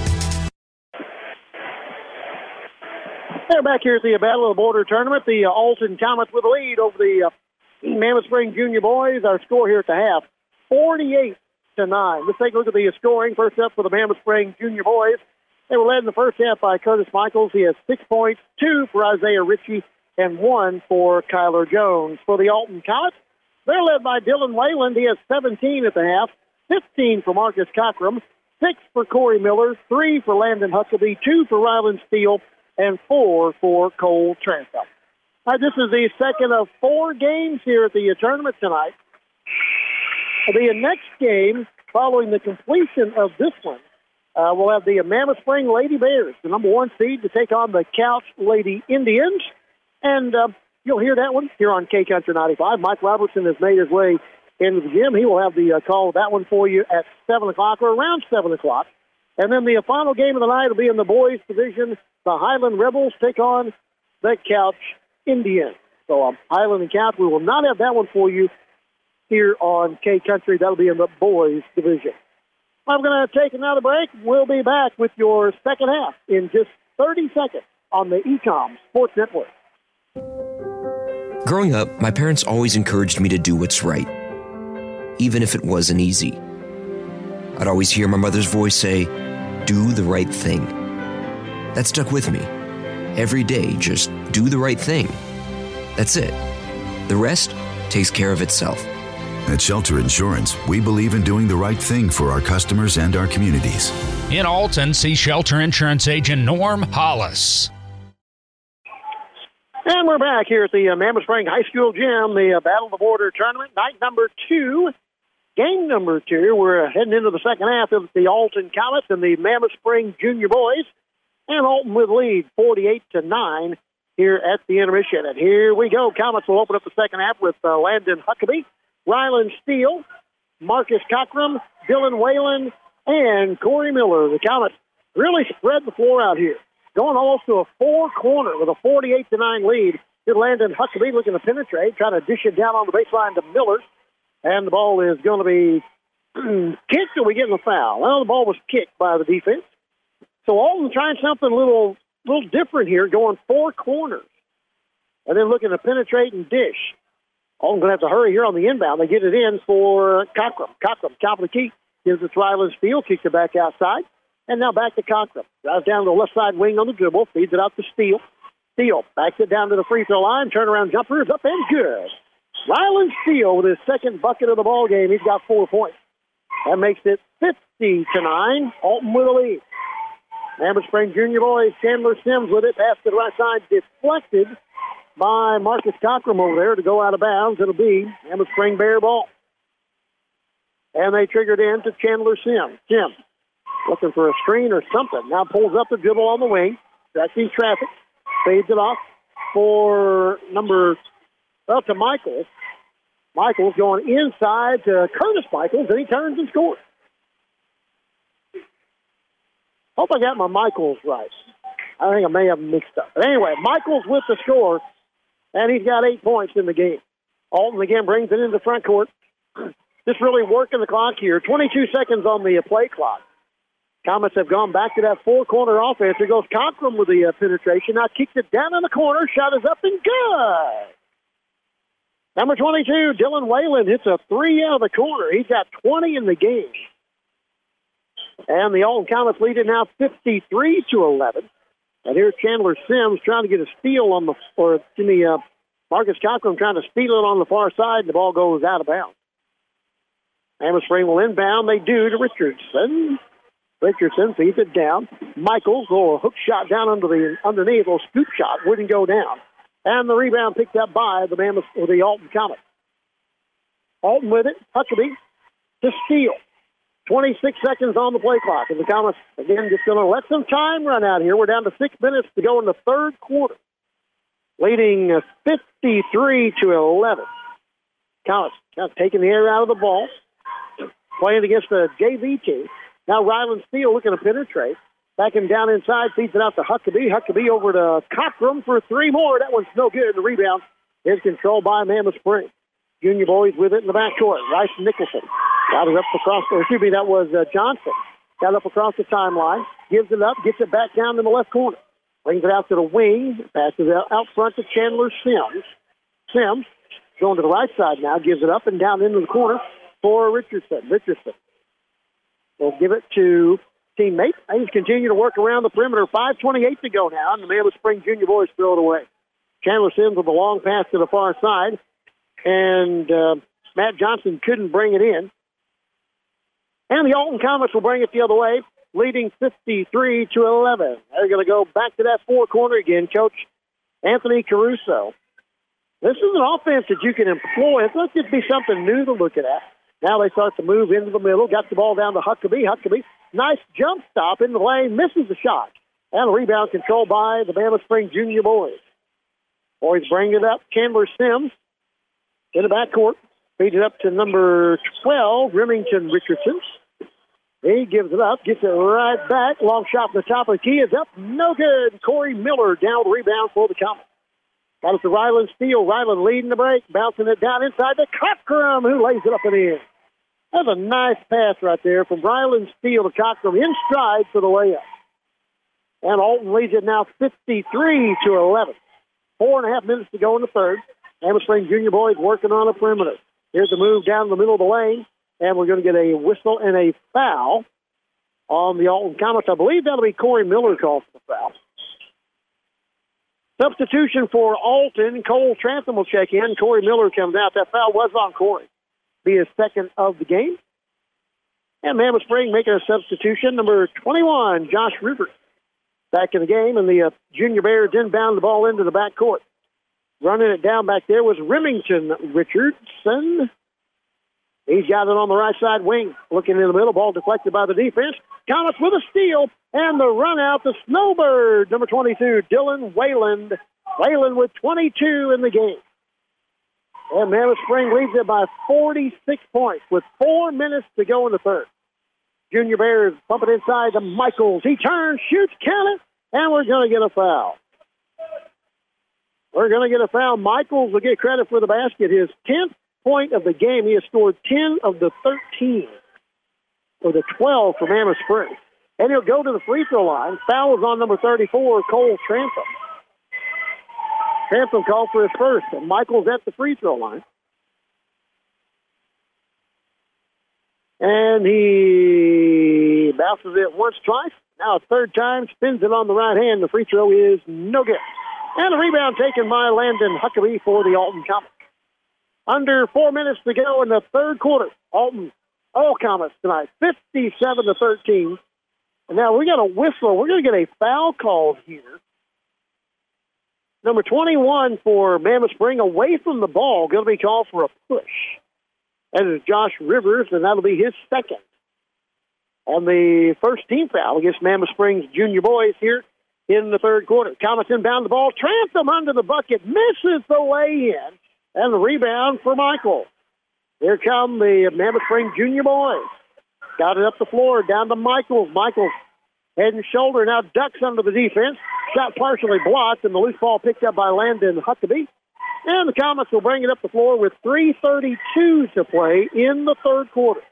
They're back here at the Battle of the Border Tournament. The uh, Alton Comets with a lead over the uh, Mammoth Spring Junior Boys. Our score here at the half, forty-eight to nine. Let's take a look at the scoring. First up for the Mammoth Spring Junior Boys. They were led in the first half by Curtis Michaels. He has six points, two for Isaiah Ritchie, and one for Kyler Jones. For the Alton Comets, they're led by Dylan Wayland. He has seventeen at the half, fifteen for Marcus Cockrum, six for Corey Miller, three for Landon Huckabee, two for Ryland Steele, and four for Cole Trantham. Uh, this is the second of four games here at the uh, tournament tonight. The next game, following the completion of this one, uh, we'll have the Mammoth Spring Lady Bears, the number one seed, to take on the Couch Lady Indians. And uh, you'll hear that one here on K-Country ninety-five. Mike Robertson has made his way into the gym. He will have the uh, call of that one for you at seven o'clock or around seven o'clock. And then the uh, final game of the night will be in the boys' division. The Highland Rebels take on the Couch Indians. So um, Highland and Couch, we will not have that one for you here on K-Country. That'll be in the boys' division. I'm going to take another break. We'll be back with your second half in just thirty seconds on the E-Com Sports Network. Growing up, my parents always encouraged me to do what's right, even if it wasn't easy. I'd always hear my mother's voice say, "Do the right thing." That stuck with me. Every day, just do the right thing. That's it. The rest takes care of itself. At Shelter Insurance, we believe in doing the right thing for our customers and our communities. In Alton, see Shelter Insurance agent Norm Hollis. And we're back here at the uh, Mammoth Spring High School Gym, the uh, Battle of the Border Tournament, night number two. Game number two. We're heading into the second half of the Alton Comets and the Mammoth Spring Junior Boys. And Alton with lead, forty-eight to nine, here at the intermission. And here we go. Comets will open up the second half with uh, Landon Huckabee, Ryland Steele, Marcus Cockrum, Dylan Whalen, and Corey Miller. The Comets really spread the floor out here, going almost to a four-corner with a forty-eight to nine lead. Here's Landon Huckabee looking to penetrate, trying to dish it down on the baseline to Miller. And the ball is going to be kicked, or we getting a foul? Well, the ball was kicked by the defense. So Alton trying something a little, little different here, going four corners. And then looking to penetrate and dish. Alton going to have to hurry here on the inbound. They get it in for Cockrum. Cockrum, top of the key, gives it to Ryland Steele, kicks it back outside. And now back to Cockrum. Drives down to the left side wing on the dribble, feeds it out to Steele. Steele backs it down to the free throw line. Turnaround jumper is up and good. Ryland Steele with his second bucket of the ball game. He's got four points. That makes it fifty to nine. Alton with a lead. Mammoth Spring Junior boys, Chandler Sims with it. Pass to the right side, deflected by Marcus Cockrum over there to go out of bounds. It'll be Mammoth Spring Bear ball. And they triggered in to Chandler Sims. Sims looking for a screen or something. Now pulls up the dribble on the wing. Tracking traffic. Fades it off for number, well, to Michaels. Michaels going inside to Curtis Michaels, and he turns and scores. Hope I got my Michaels right. I think I may have mixed up. But anyway, Michaels with the score, and he's got eight points in the game. Alton again brings it into front court. Just really working the clock here. twenty-two seconds on the play clock. Comets have gone back to that four-corner offense. Here goes Cockrum with the uh, penetration. Now kicks it down in the corner. Shot is up and good. Number twenty-two, Dylan Whalen, hits a three out of the corner. He's got twenty in the game. And the Alton Comets lead it now fifty-three to eleven. And here's Chandler Sims trying to get a steal on the, or excuse me, uh, Marcus Cockrum trying to steal it on the far side, and the ball goes out of bounds. Mammoth Spring will inbound. They do to Richardson. Richardson feeds it down. Michaels, or a hook shot down under the underneath, a little scoop shot, wouldn't go down. And the rebound picked up by the Mammoth, or the Alton Comets. Alton with it. Huckabee to steal. twenty-six seconds on the play clock. And the Comets, again, just going to let some time run out here. We're down to six minutes to go in the third quarter. Leading fifty-three to eleven. Comets kind of taking the air out of the ball. Playing against the J V team. Now Ryland Steele looking to penetrate. Backing down inside, feeds it out to Huckabee. Huckabee over to Cockrum for three more. That one's no good. The rebound is controlled by Mammoth Spring. Junior boys with it in the backcourt. Rice Nicholson got it up across, or excuse me, that was uh, Johnson. Got it up across the timeline. Gives it up, gets it back down in the left corner. Brings it out to the wing. Passes it out front to Chandler Sims. Sims going to the right side now. Gives it up and down into the corner for Richardson. Richardson will give it to teammate. He's continue to work around the perimeter. five twenty-eight to go now, and the Mammoth Spring Junior boys throw it away. Chandler Sims with a long pass to the far side, and uh, Matt Johnson couldn't bring it in. And the Alton Comets will bring it the other way, leading fifty-three to eleven. They're going to go back to that four corner again. Coach Anthony Caruso. This is an offense that you can employ. It's not just be something new to look at. Now they start to move into the middle. Got the ball down to Huckabee. Huckabee, nice jump stop in the lane. Misses the shot. And a rebound controlled by the Mammoth Spring Junior boys. Boys bring it up. Chandler Sims in the backcourt. Feeds it up to number twelve, Remington Richardson. He gives it up. Gets it right back. Long shot from the top of the key is up. No good. Corey Miller down the rebound for the Comets. Got it to Ryland Steele. Ryland leading the break. Bouncing it down inside to Cockrum, who lays it up and in. That's a nice pass right there from Ryland Steele to Cockrum in stride for the layup. And Alton leads it now fifty-three to eleven. Four and a half minutes to go in the third. Mammoth Spring Junior boys working on a perimeter. Here's the move down the middle of the lane. And we're going to get a whistle and a foul on the Alton Comets. I believe that'll be Corey Miller called for the foul. Substitution for Alton. Cole Trantham will check in. Corey Miller comes out. That foul was on Corey. Be his second of the game. And Mammoth Spring making a substitution. Number twenty-one, Josh Rivers, back in the game. And the uh, Junior Bears inbound the ball into the backcourt. Running it down back there was Remington Richardson. He's got it on the right side wing. Looking in the middle. Ball deflected by the defense. Comets with a steal. And the run out, the Snowbird, number twenty-two, Dylan Wayland. Wayland with twenty-two in the game. And Mammoth Spring leads it by forty-six points with four minutes to go in the third. Junior Bears pump it inside to Michaels. He turns, shoots, count it, and we're going to get a foul. We're going to get a foul. Michaels will get credit for the basket. His tenth point of the game. He has scored ten of the thirteen, or the twelve for Mammoth Spring. And he'll go to the free throw line. Foul is on number thirty-four, Cole Trantham. Trantham called for his first, and Michael's at the free throw line. And he bounces it once, twice. Now a third time, spins it on the right hand. The free throw is no good. And a rebound taken by Landon Huckabee for the Alton Comets. Under four minutes to go in the third quarter. Alton all Comets tonight, fifty-seven to thirteen. And now we got a whistle. We're going to get a foul called here. Number twenty-one for Mammoth Spring away from the ball, going to be called for a push. That is Josh Rivers, and that'll be his second. On the first team foul against Mammoth Springs junior boys here in the third quarter. Comets inbound the ball, Trantham under the bucket, misses the way in, and the rebound for Michael. Here come the Mammoth Spring junior boys. Got it up the floor, down to Michaels. Michaels head and shoulder, now ducks under the defense. Shot partially blocked, and the loose ball picked up by Landon Huckabee. And the Comets will bring it up the floor with three thirty-two to play in the third quarter.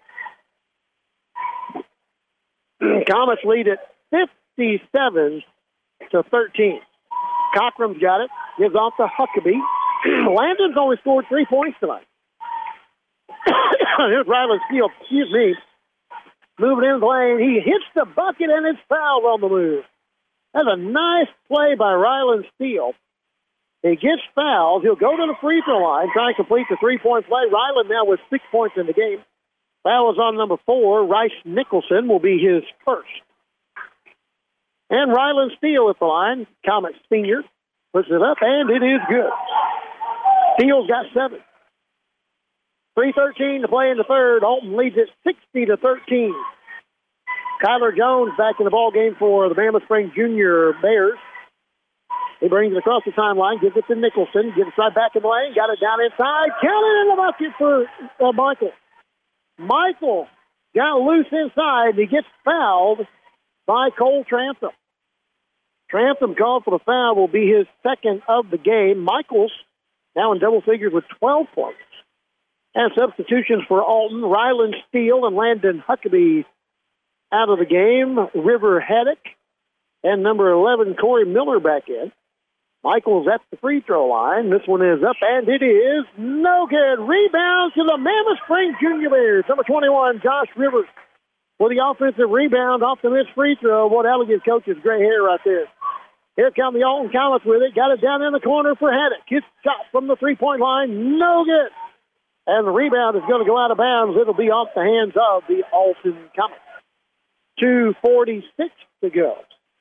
Comets lead at fifty-seven to thirteen. Cochran's got it, gives off to Huckabee. Landon's only scored three points tonight. Here's Ryland Steele, excuse me, moving in the lane. He hits the bucket, and it's fouled on the move. That's a nice play by Ryland Steele. He gets fouled. He'll go to the free throw line, try and complete the three-point play. Ryland now with six points in the game. Foul is on number four. Rice Nicholson will be his first. And Ryland Steele at the line, Comet senior, puts it up, and it is good. Steele's got seven. three thirteen to play in the third. Alton leads it sixty to thirteen. Kyler Jones back in the ball game for the Mammoth Spring Junior Bears. He brings it across the timeline, gives it to Nicholson, gives it right back in the lane, got it down inside, counted in the bucket for uh, Michael. Michael got loose inside, and he gets fouled by Cole Trantham. Trantham called for the foul, will be his second of the game. Michaels now in double figures with twelve points. And substitutions for Alton, Ryland Steele and Landon Huckabee out of the game. River Haddock and number eleven, Corey Miller back in. Michael's at the free throw line. This one is up, and it is no good. Rebound to the Mammoth Spring Junior Bears. Number twenty-one, Josh Rivers, for the offensive rebound off the missed free throw. What that'll give coach's gray hair right there. Here come the Alton Comets with it. Got it down in the corner for Haddock. His shot from the three-point line, no good. And the rebound is going to go out of bounds. It'll be off the hands of the Alton Comets. two forty-six to go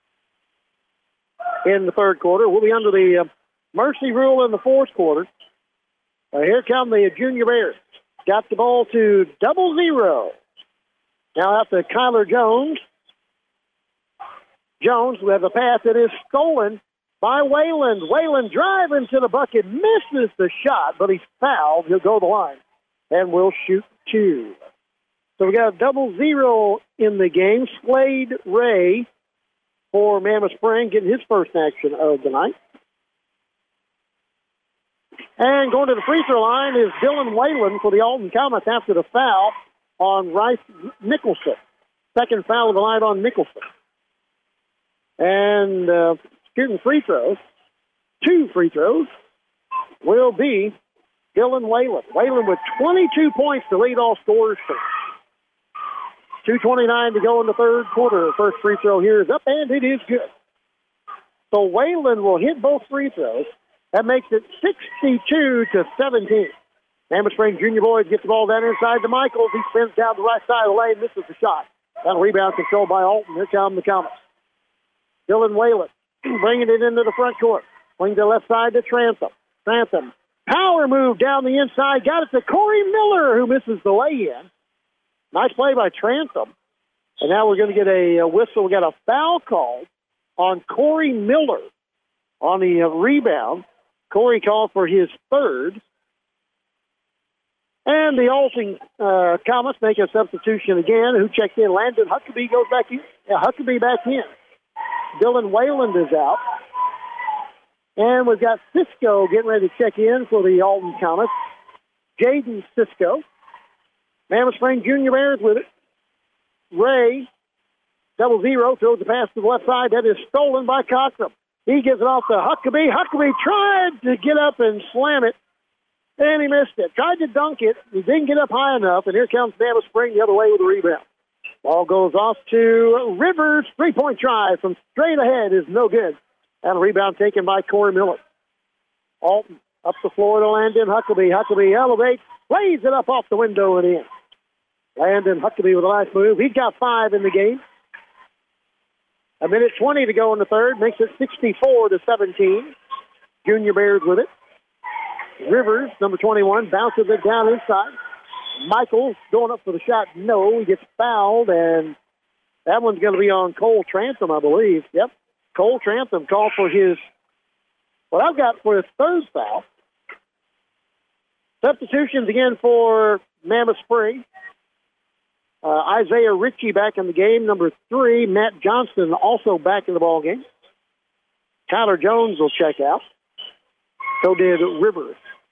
in the third quarter. We'll be under the uh, mercy rule in the fourth quarter. Uh, here come the Junior Bears. Got the ball to double zero. Now out to Kyler Jones. Jones with a pass that is stolen by Wayland. Wayland driving to the bucket, misses the shot, but he's fouled. He'll go to the line and will shoot two. So we got a double zero in the game. Slade Ray for Mammoth Spring getting his first action of the night. And going to the free throw line is Dylan Wayland for the Alton Comets after the foul on Rice Nicholson. Second foul of the night on Nicholson. And uh, shooting free throws, two free throws, will be Dylan Wayland. Wayland with twenty-two points to lead all scorers. two twenty-nine to go in the third quarter. The first free throw here is up, and it is good. So Wayland will hit both free throws. That makes it sixty-two to seventeen. Mammoth Spring Junior Boys get the ball down inside to Michaels. He spins down the right side of the lane, misses the shot. That rebound controlled by Alton. Here come the Comets. Dylan Wayland bringing it into the front court. Swing to the left side to Trantham. Trantham. Power move down the inside. Got it to Corey Miller, who misses the lay-in. Nice play by Trantham. And now we're going to get a, a whistle. We got a foul call on Corey Miller on the uh, rebound. Corey called for his third. And the Alton uh, Comets make a substitution again. Who checked in? Landon Huckabee goes back in. Yeah, Huckabee back in. Dylan Wayland is out. And we've got Cisco getting ready to check in for the Alton Comets. Jaden Cisco. Mammoth Spring Junior Bears with it. Ray, double zero, throws the pass to the left side. That is stolen by Cochran. He gives it off to Huckabee. Huckabee tried to get up and slam it, and he missed it. Tried to dunk it. He didn't get up high enough, and here comes Mammoth Spring the other way with a rebound. Ball goes off to Rivers. Three-point try from straight ahead is no good. And a rebound taken by Corey Miller. Alton up the floor to Landon Huckabee. Huckabee elevates, lays it up off the window and in. Landon Huckabee with a nice move. He's got five in the game. A minute twenty to go in the third. Makes it sixty-four to seventeen. Junior Bears with it. Rivers, number twenty-one, bounces it down inside. Michaels going up for the shot. No, he gets fouled, and that one's going to be on Cole Trantham, I believe. Yep. Cole Trantham called for his, what I've got for his third foul. Substitutions again for Mammoth Spring. Uh, Isaiah Ritchie back in the game. Number three, Matt Johnston also back in the ball game. Tyler Jones will check out. So did Rivers.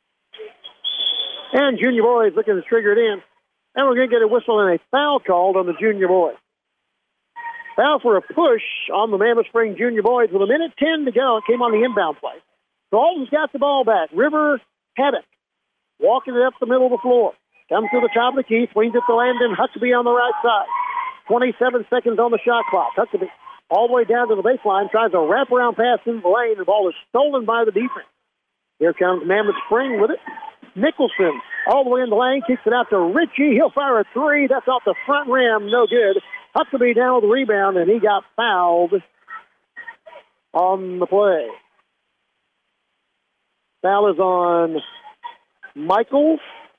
And Junior Boys looking to trigger it in. And we're going to get a whistle and a foul called on the Junior Boys. Foul for a push on the Mammoth Spring Junior Boys with a minute ten to go. It came on the inbound play. So Alton's got the ball back. River had it. Walking it up the middle of the floor. Comes to the top of the key. Swings it to Landon Huckabee on the right side. twenty-seven seconds on the shot clock. Huckabee all the way down to the baseline. Tries a wraparound pass in the lane. The ball is stolen by the defense. Here comes Mammoth Spring with it. Nicholson all the way in the lane. Kicks it out to Ritchie. He'll fire a three. That's off the front rim. No good. Huckabee down with the rebound, and he got fouled on the play. Foul is on Michaels.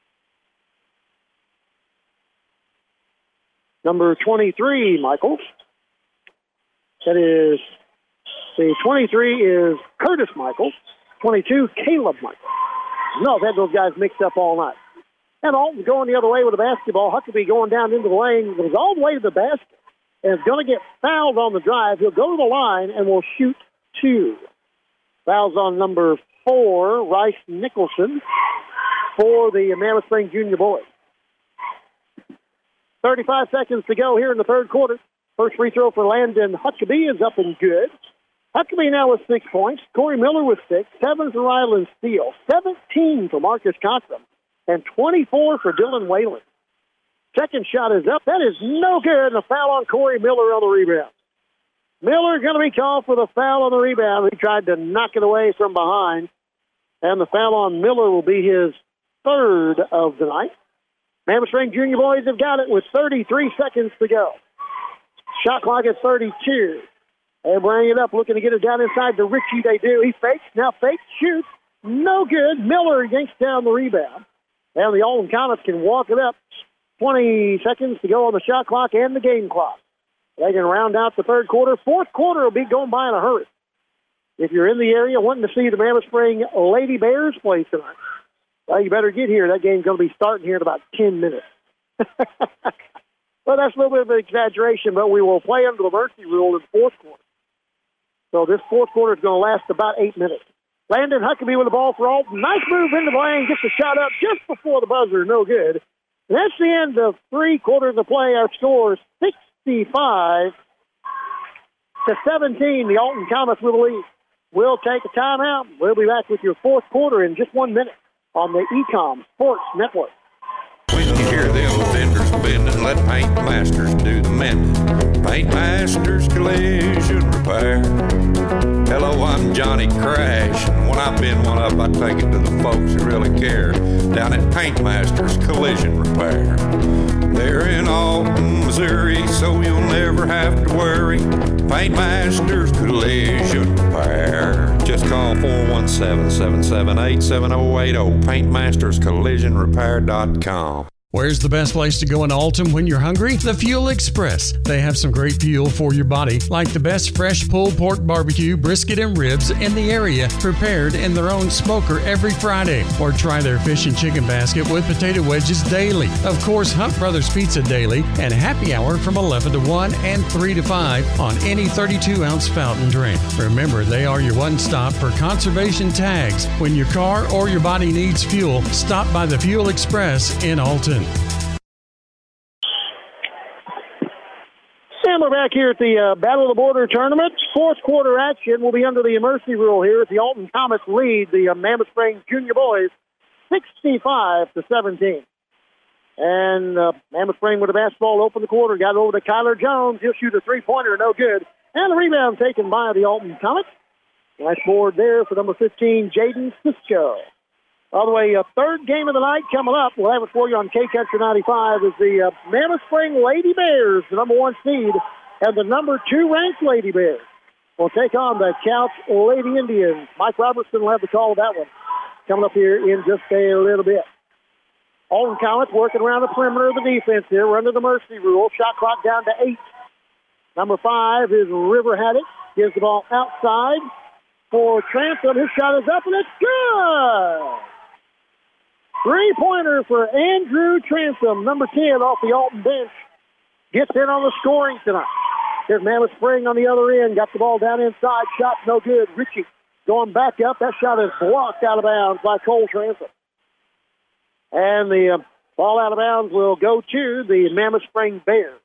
Number twenty-three, Michaels. That is, the twenty-three is Curtis Michaels. twenty-two, Caleb Michaels. No, I've had those guys mixed up all night. And Alton going the other way with the basketball. Huckabee going down into the lane. Goes all the way to the basket. And is going to get fouled on the drive. He'll go to the line and will shoot two. Fouls on number four, Rice Nicholson, for the Mammoth Spring Junior Boys. thirty-five seconds to go here in the third quarter. First free throw for Landon Huckabee is up and good. Huckabee now with six points. Corey Miller with six. Seven for Ryland Steele. seventeen for Marcus Cochran. And twenty-four for Dylan Whalen. Second shot is up. That is no good. And a foul on Corey Miller on the rebound. Miller going to be called for the foul on the rebound. He tried to knock it away from behind. And the foul on Miller will be his third of the night. Mammoth Spring Junior Boys have got it with thirty-three seconds to go. Shot clock at thirty-two. They bring it up, looking to get it down inside to Ritchie. They do. He fakes. Now fakes, shoots. No good. Miller yanks down the rebound. And the Alton Comets can walk it up. twenty seconds to go on the shot clock and the game clock. They can round out the third quarter. Fourth quarter will be going by in a hurry. If you're in the area wanting to see the Mammoth Spring Lady Bears play tonight, well, you better get here. That game's going to be starting here in about ten minutes. Well, that's a little bit of an exaggeration, but we will play under the mercy rule in the fourth quarter. So this fourth quarter is going to last about eight minutes. Landon Huckabee with the ball for Alton. Nice move in the lane. Gets the shot up just before the buzzer. No good. And that's the end of three quarters of play. Our score is sixty-five to seventeen. The Alton Comets with the lead. We'll take a timeout. We'll be back with your fourth quarter in just one minute on the Ecom Sports Network. When you hear them vendors bending, let Paint Masters do the mending. Paint Masters Collision Repair. Hello, I'm Johnny Crash. When I've been one up, I take it to the folks who really care. Down at Paint Masters Collision Repair. They're in Alton, Missouri, so you'll never have to worry. Paint Masters Collision Repair. Just call four one seven, seven seven eight, seven oh eight oh. paint masters collision repair dot com. Where's the best place to go in Alton when you're hungry? The Fuel Express. They have some great fuel for your body, like the best fresh pulled pork barbecue, brisket, and ribs in the area, prepared in their own smoker every Friday. Or try their fish and chicken basket with potato wedges daily. Of course, Hunt Brothers Pizza daily, and happy hour from eleven to one and three to five on any thirty-two ounce fountain drink. Remember, they are your one-stop for conservation tags. When your car or your body needs fuel, stop by the Fuel Express in Alton. And we're back here at the uh, Battle of the Border Tournament. Fourth quarter action will be under the mercy rule here as the Alton Comets lead the uh, Mammoth Spring Junior Boys sixty-five to seventeen. And uh, Mammoth Spring with the basketball open the quarter. Got it over to Kyler Jones. He'll shoot a three-pointer. No good. And the rebound taken by the Alton Comets. Nice board there for number fifteen, Jaden Cisco. By the way, uh, third game of the night coming up. We'll have it for you on K-Country ninety-five is the uh, Mammoth Spring Lady Bears, the number one seed, and the number two ranked Lady Bears will take on the Couch Lady Indians. Mike Robertson will have the call of that one coming up here in just a little bit. Alton Comets working around the perimeter of the defense here. We're under the mercy rule. Shot clock down to eight. Number five is River Haddock. Gives the ball outside for Transom. His shot is up, and it's good! Three-pointer for Andrew Transom, number ten off the Alton bench. Gets in on the scoring tonight. Here's Mammoth Spring on the other end. Got the ball down inside. Shot no good. Ritchie going back up. That shot is blocked out of bounds by Cole Transom. And the uh, ball out of bounds will go to the Mammoth Spring Bears.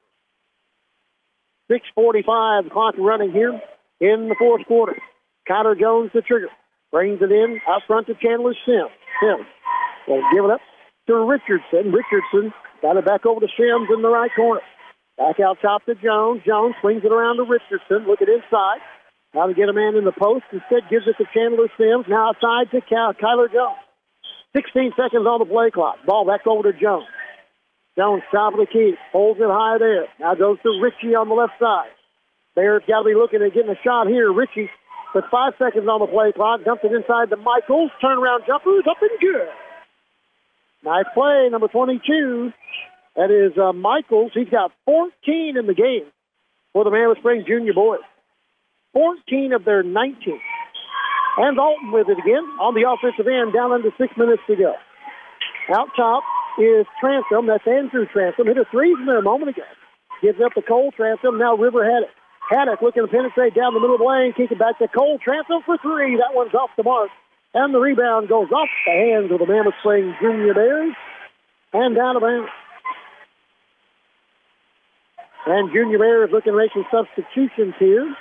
six forty-five, the clock running here in the fourth quarter. Kyler Jones, the trigger, brings it in out front to Chandler Sims. Sims will give it up to Richardson. Richardson got it back over to Sims in the right corner. Back out top to Jones. Jones swings it around to Richardson. Look at inside. Now to get a man in the post. Instead gives it to Chandler Sims. Now outside to Ky- Kyler Jones. sixteen seconds on the play clock. Ball back over to Jones. Jones, top of the key, holds it high there. Now goes to Ritchie on the left side. Bears got to be looking at getting a shot here. Ritchie with five seconds on the play clock. Dumps it inside to Michaels. Turnaround jumper is up and good. Nice play, number twenty-two. That is uh, Michaels. He's got fourteen in the game for the Mammoth Spring Junior boys. fourteen of their nineteen. And Alton with it again on the offensive end, down under six minutes to go. Out top is Transom. That's Andrew Transom. Hit a three from there a moment ago. Gives up to Cole Transom. Now River Haddock. Haddock looking to penetrate down the middle of the lane. Kick it back to Cole Transom for three. That one's off the mark. And the rebound goes off the hands of the Mammoth Spring Junior Bears. And down of bounds. And Junior Bears looking to make some substitutions here.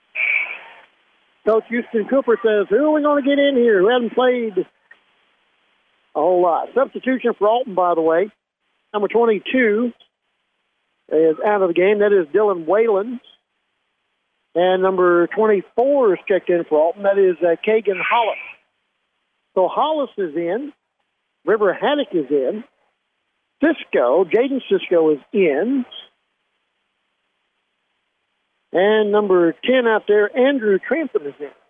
Coach Houston Cooper says, who are we going to get in here who hasn't played a whole lot? Substitution for Alton, by the way. Number twenty-two is out of the game. That is Dylan Whalen. And number twenty-four is checked in for Alton. That is uh, Kagan Hollis. So Hollis is in. River Haddock is in. Cisco, Jaden Cisco is in. And number ten out there, Andrew Transom is in.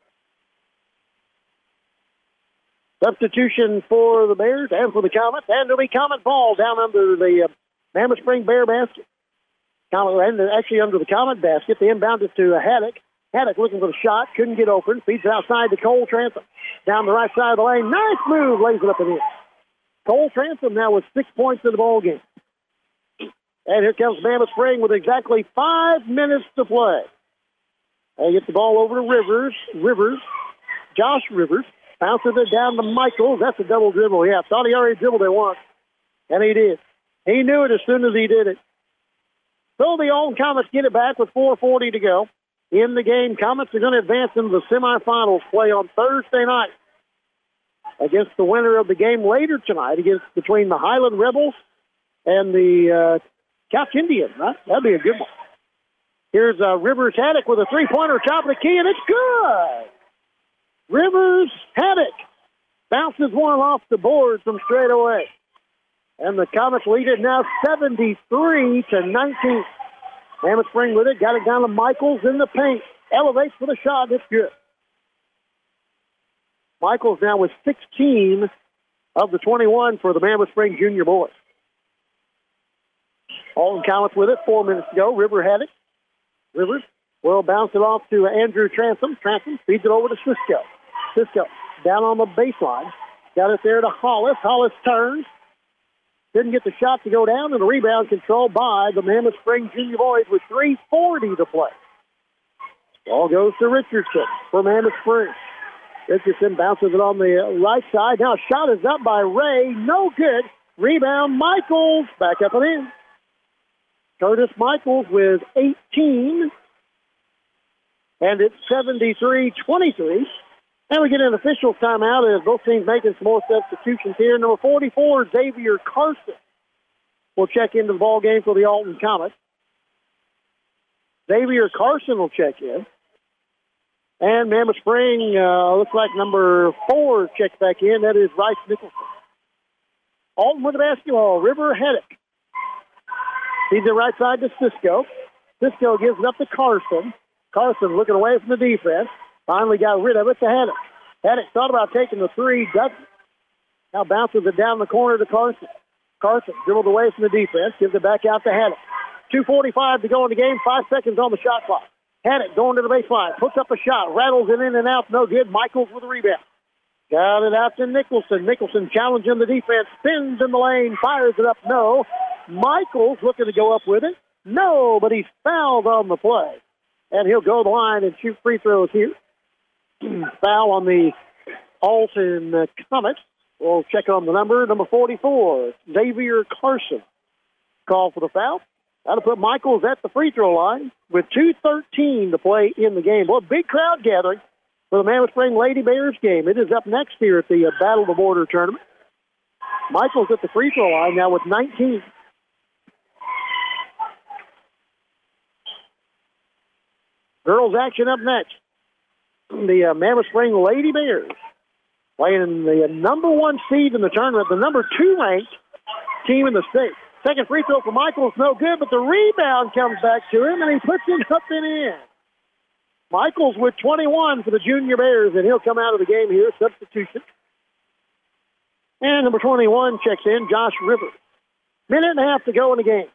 Substitution for the Bears and for the Comets. And there'll be Comet ball down under the uh, Mammoth Spring Bear basket. Comet, and actually under the Comet basket. They inbound it to uh, Haddock. Haddock looking for the shot. Couldn't get open. Feeds it outside to Cole Transom. Down the right side of the lane. Nice move. Lays it up and in. Cole Transom now with six points in the ball game. And here comes Mammoth Spring with exactly five minutes to play. They get the ball over to Rivers. Rivers. Josh Rivers. Bounces it down to Michaels. That's a double dribble. Yeah, thought he already dribbled it once. And he did. He knew it as soon as he did it. So the Alton Comets get it back with four forty to go. In the game, Comets are going to advance into the semifinals play on Thursday night against the winner of the game later tonight against between the Highland Rebels and the uh, Couch Indians. Right? That'd be a good one. Here's uh, Rivers Haddock with a three-pointer top of the key, and it's good. Rivers Haddock bounces one off the board from straight away. And the Comets lead it now seventy-three to nineteen. Mammoth Spring with it. Got it down to Michaels in the paint. Elevates for the shot. It's good. Michaels now with sixteen of the twenty-one for the Mammoth Spring Junior boys. Alton Comets with it. Four minutes to go. River Haddock. Rivers will bounce it off to Andrew Transom. Transom feeds it over to Cisco. Cisco down on the baseline. Got it there to Hollis. Hollis turns. Didn't get the shot to go down, and the rebound controlled by the Mammoth Spring Junior boys with three forty to play. Ball goes to Richardson for Mammoth Spring. Richardson bounces it on the right side. Now a shot is up by Ray. No good. Rebound, Michaels. Back up and in. Curtis Michaels with eighteen. And it's seventy-three twenty-three. And we get an official timeout as both teams making some more substitutions here. Number forty-four, Xavier Carson, will check into the ball game for the Alton Comets. Xavier Carson will check in. And Mammoth Spring, uh, looks like number four checks back in. That is Rice Nicholson. Alton with the basketball. River Haddock. Feeds it right side to Cisco. Cisco gives it up to Carson. Carson looking away from the defense. Finally got rid of it to Haddock. Haddock thought about taking the three. Doesn't. Now bounces it down the corner to Carson. Carson dribbled away from the defense. Gives it back out to Haddock. two forty-five to go in the game. Five seconds on the shot clock. Haddock going to the baseline. Puts up a shot. Rattles it in and out. No good. Michaels with a rebound. Got it out to Nicholson. Nicholson challenging the defense. Spins in the lane. Fires it up. No. Michaels looking to go up with it. No, but he's fouled on the play. And he'll go to the line and shoot free throws here. Foul on the Alton uh, Comets. We'll check on the number. Number forty-four, Xavier Carson. Call for the foul. That'll put Michaels at the free throw line with two thirteen to play in the game. Well, big crowd gathering for the Mammoth Spring Lady Bears game. It is up next here at the uh, Battle of the Border tournament. Michaels at the free throw line now with nineteen. Girls action up next. The uh, Mammoth Spring Lady Bears playing the uh, number one seed in the tournament, the number two ranked team in the state. Second free throw for Michaels, no good, but the rebound comes back to him, and he puts it up and in. Michaels with twenty-one for the Junior Bears, and he'll come out of the game here, substitution. And number twenty-one checks in, Josh Rivers. Minute and a half to go in the game.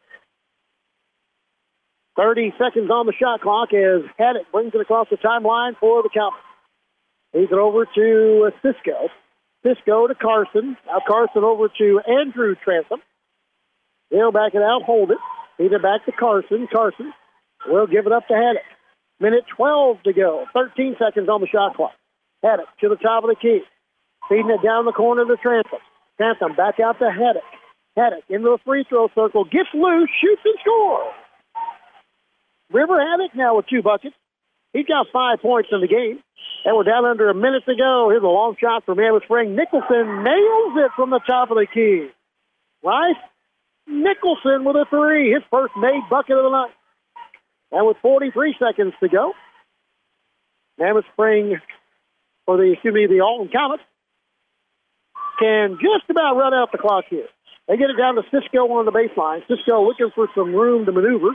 thirty seconds on the shot clock as Haddock brings it across the timeline for the Comets. Leads it over to uh, Cisco. Cisco to Carson. Now Carson over to Andrew Transom. He'll back it out, hold it. Feed it back to Carson. Carson will give it up to Haddock. Minute twelve to go. thirteen seconds on the shot clock. Haddock to the top of the key. Feeding it down the corner to Transom. Transom back out to Haddock. Haddock into the free throw circle. Gets loose, shoots and scores. River Haddock now with two buckets. He's got five points in the game. And we're down under a minute to go. Here's a long shot from Mammoth Spring. Nicholson nails it from the top of the key. Rice Nicholson with a three. His first made bucket of the night. And with forty-three seconds to go, Mammoth Spring, or the, excuse me, the Alton Comets, can just about run out the clock here. They get it down to Cisco on the baseline. Cisco looking for some room to maneuver.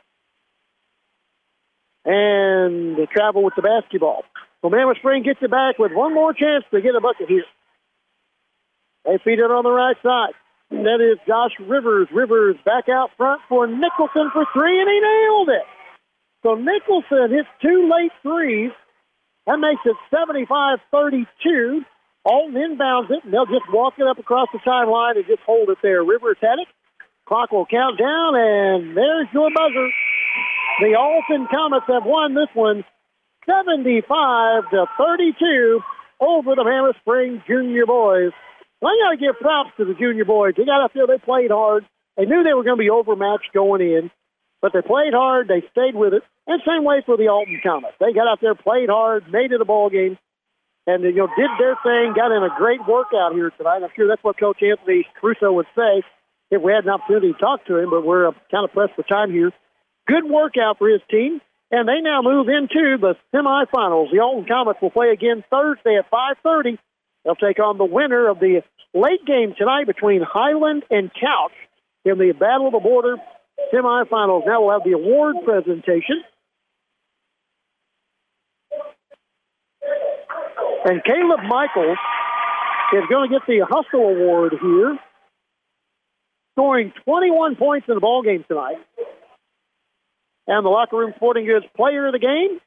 And they travel with the basketball. So Mammoth Spring gets it back with one more chance to get a bucket here. They feed it on the right side. And that is Josh Rivers. Rivers back out front for Nicholson for three, and he nailed it. So Nicholson hits two late threes. That makes it seventy-five thirty-two. Alton inbounds it, and they'll just walk it up across the timeline and just hold it there. Rivers had it. Clock will count down, and there's your buzzer. The Alton Comets have won this one seventy-five to thirty-two over the Mammoth Spring Junior Boys. Well, I got to give props to the Junior Boys. They got out there, they played hard. They knew they were going to be overmatched going in, but they played hard, they stayed with it. And same way for the Alton Comets. They got out there, played hard, made it a ball game, and you know did their thing, got in a great workout here tonight. I'm sure that's what Coach Anthony Caruso would say if we had an opportunity to talk to him, but we're uh, kind of pressed for time here. Good workout for his team, and they now move into the semifinals. The Alton Comets will play again Thursday at five thirty. They'll take on the winner of the late game tonight between Highland and Couch in the Battle of the Border semifinals. Now we'll have the award presentation. And Caleb Michaels is going to get the Hustle Award here, scoring twenty-one points in the ballgame tonight. And the Locker Room Sporting Goods player of the game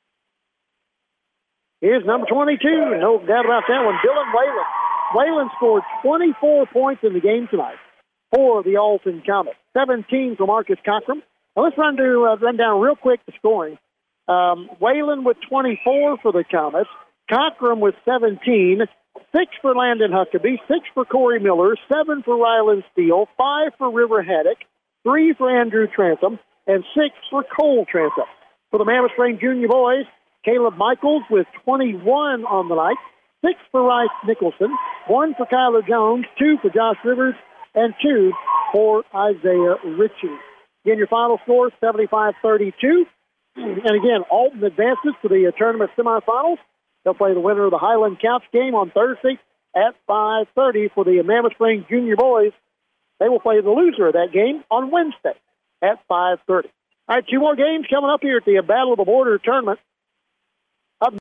is number twenty-two. No doubt about that one, Dylan Whalen. Whalen scored twenty-four points in the game tonight for the Alton Comets. seventeen for Marcus Cockrum. Now let's run, to, uh, run down real quick the scoring. Um, Whalen with twenty-four for the Comets. Cockrum with seventeen. Six for Landon Huckabee. Six for Corey Miller. Seven for Ryland Steele. Five for River Haddock. Three for Andrew Transom. And six for Cole Transom. For the Mammoth Spring Junior Boys, Caleb Michaels with twenty-one on the night. Six for Rice Nicholson. One for Kyler Jones. Two for Josh Rivers. And two for Isaiah Ritchie. Again, your final score, seventy-five thirty-two. And again, Alton advances to the uh, tournament semifinals. They'll play the winner of the Highland Couch game on Thursday at five thirty. For the Mammoth Spring Junior boys, they will play the loser of that game on Wednesday at five thirty. All right, two more games coming up here at the Battle of the Border tournament.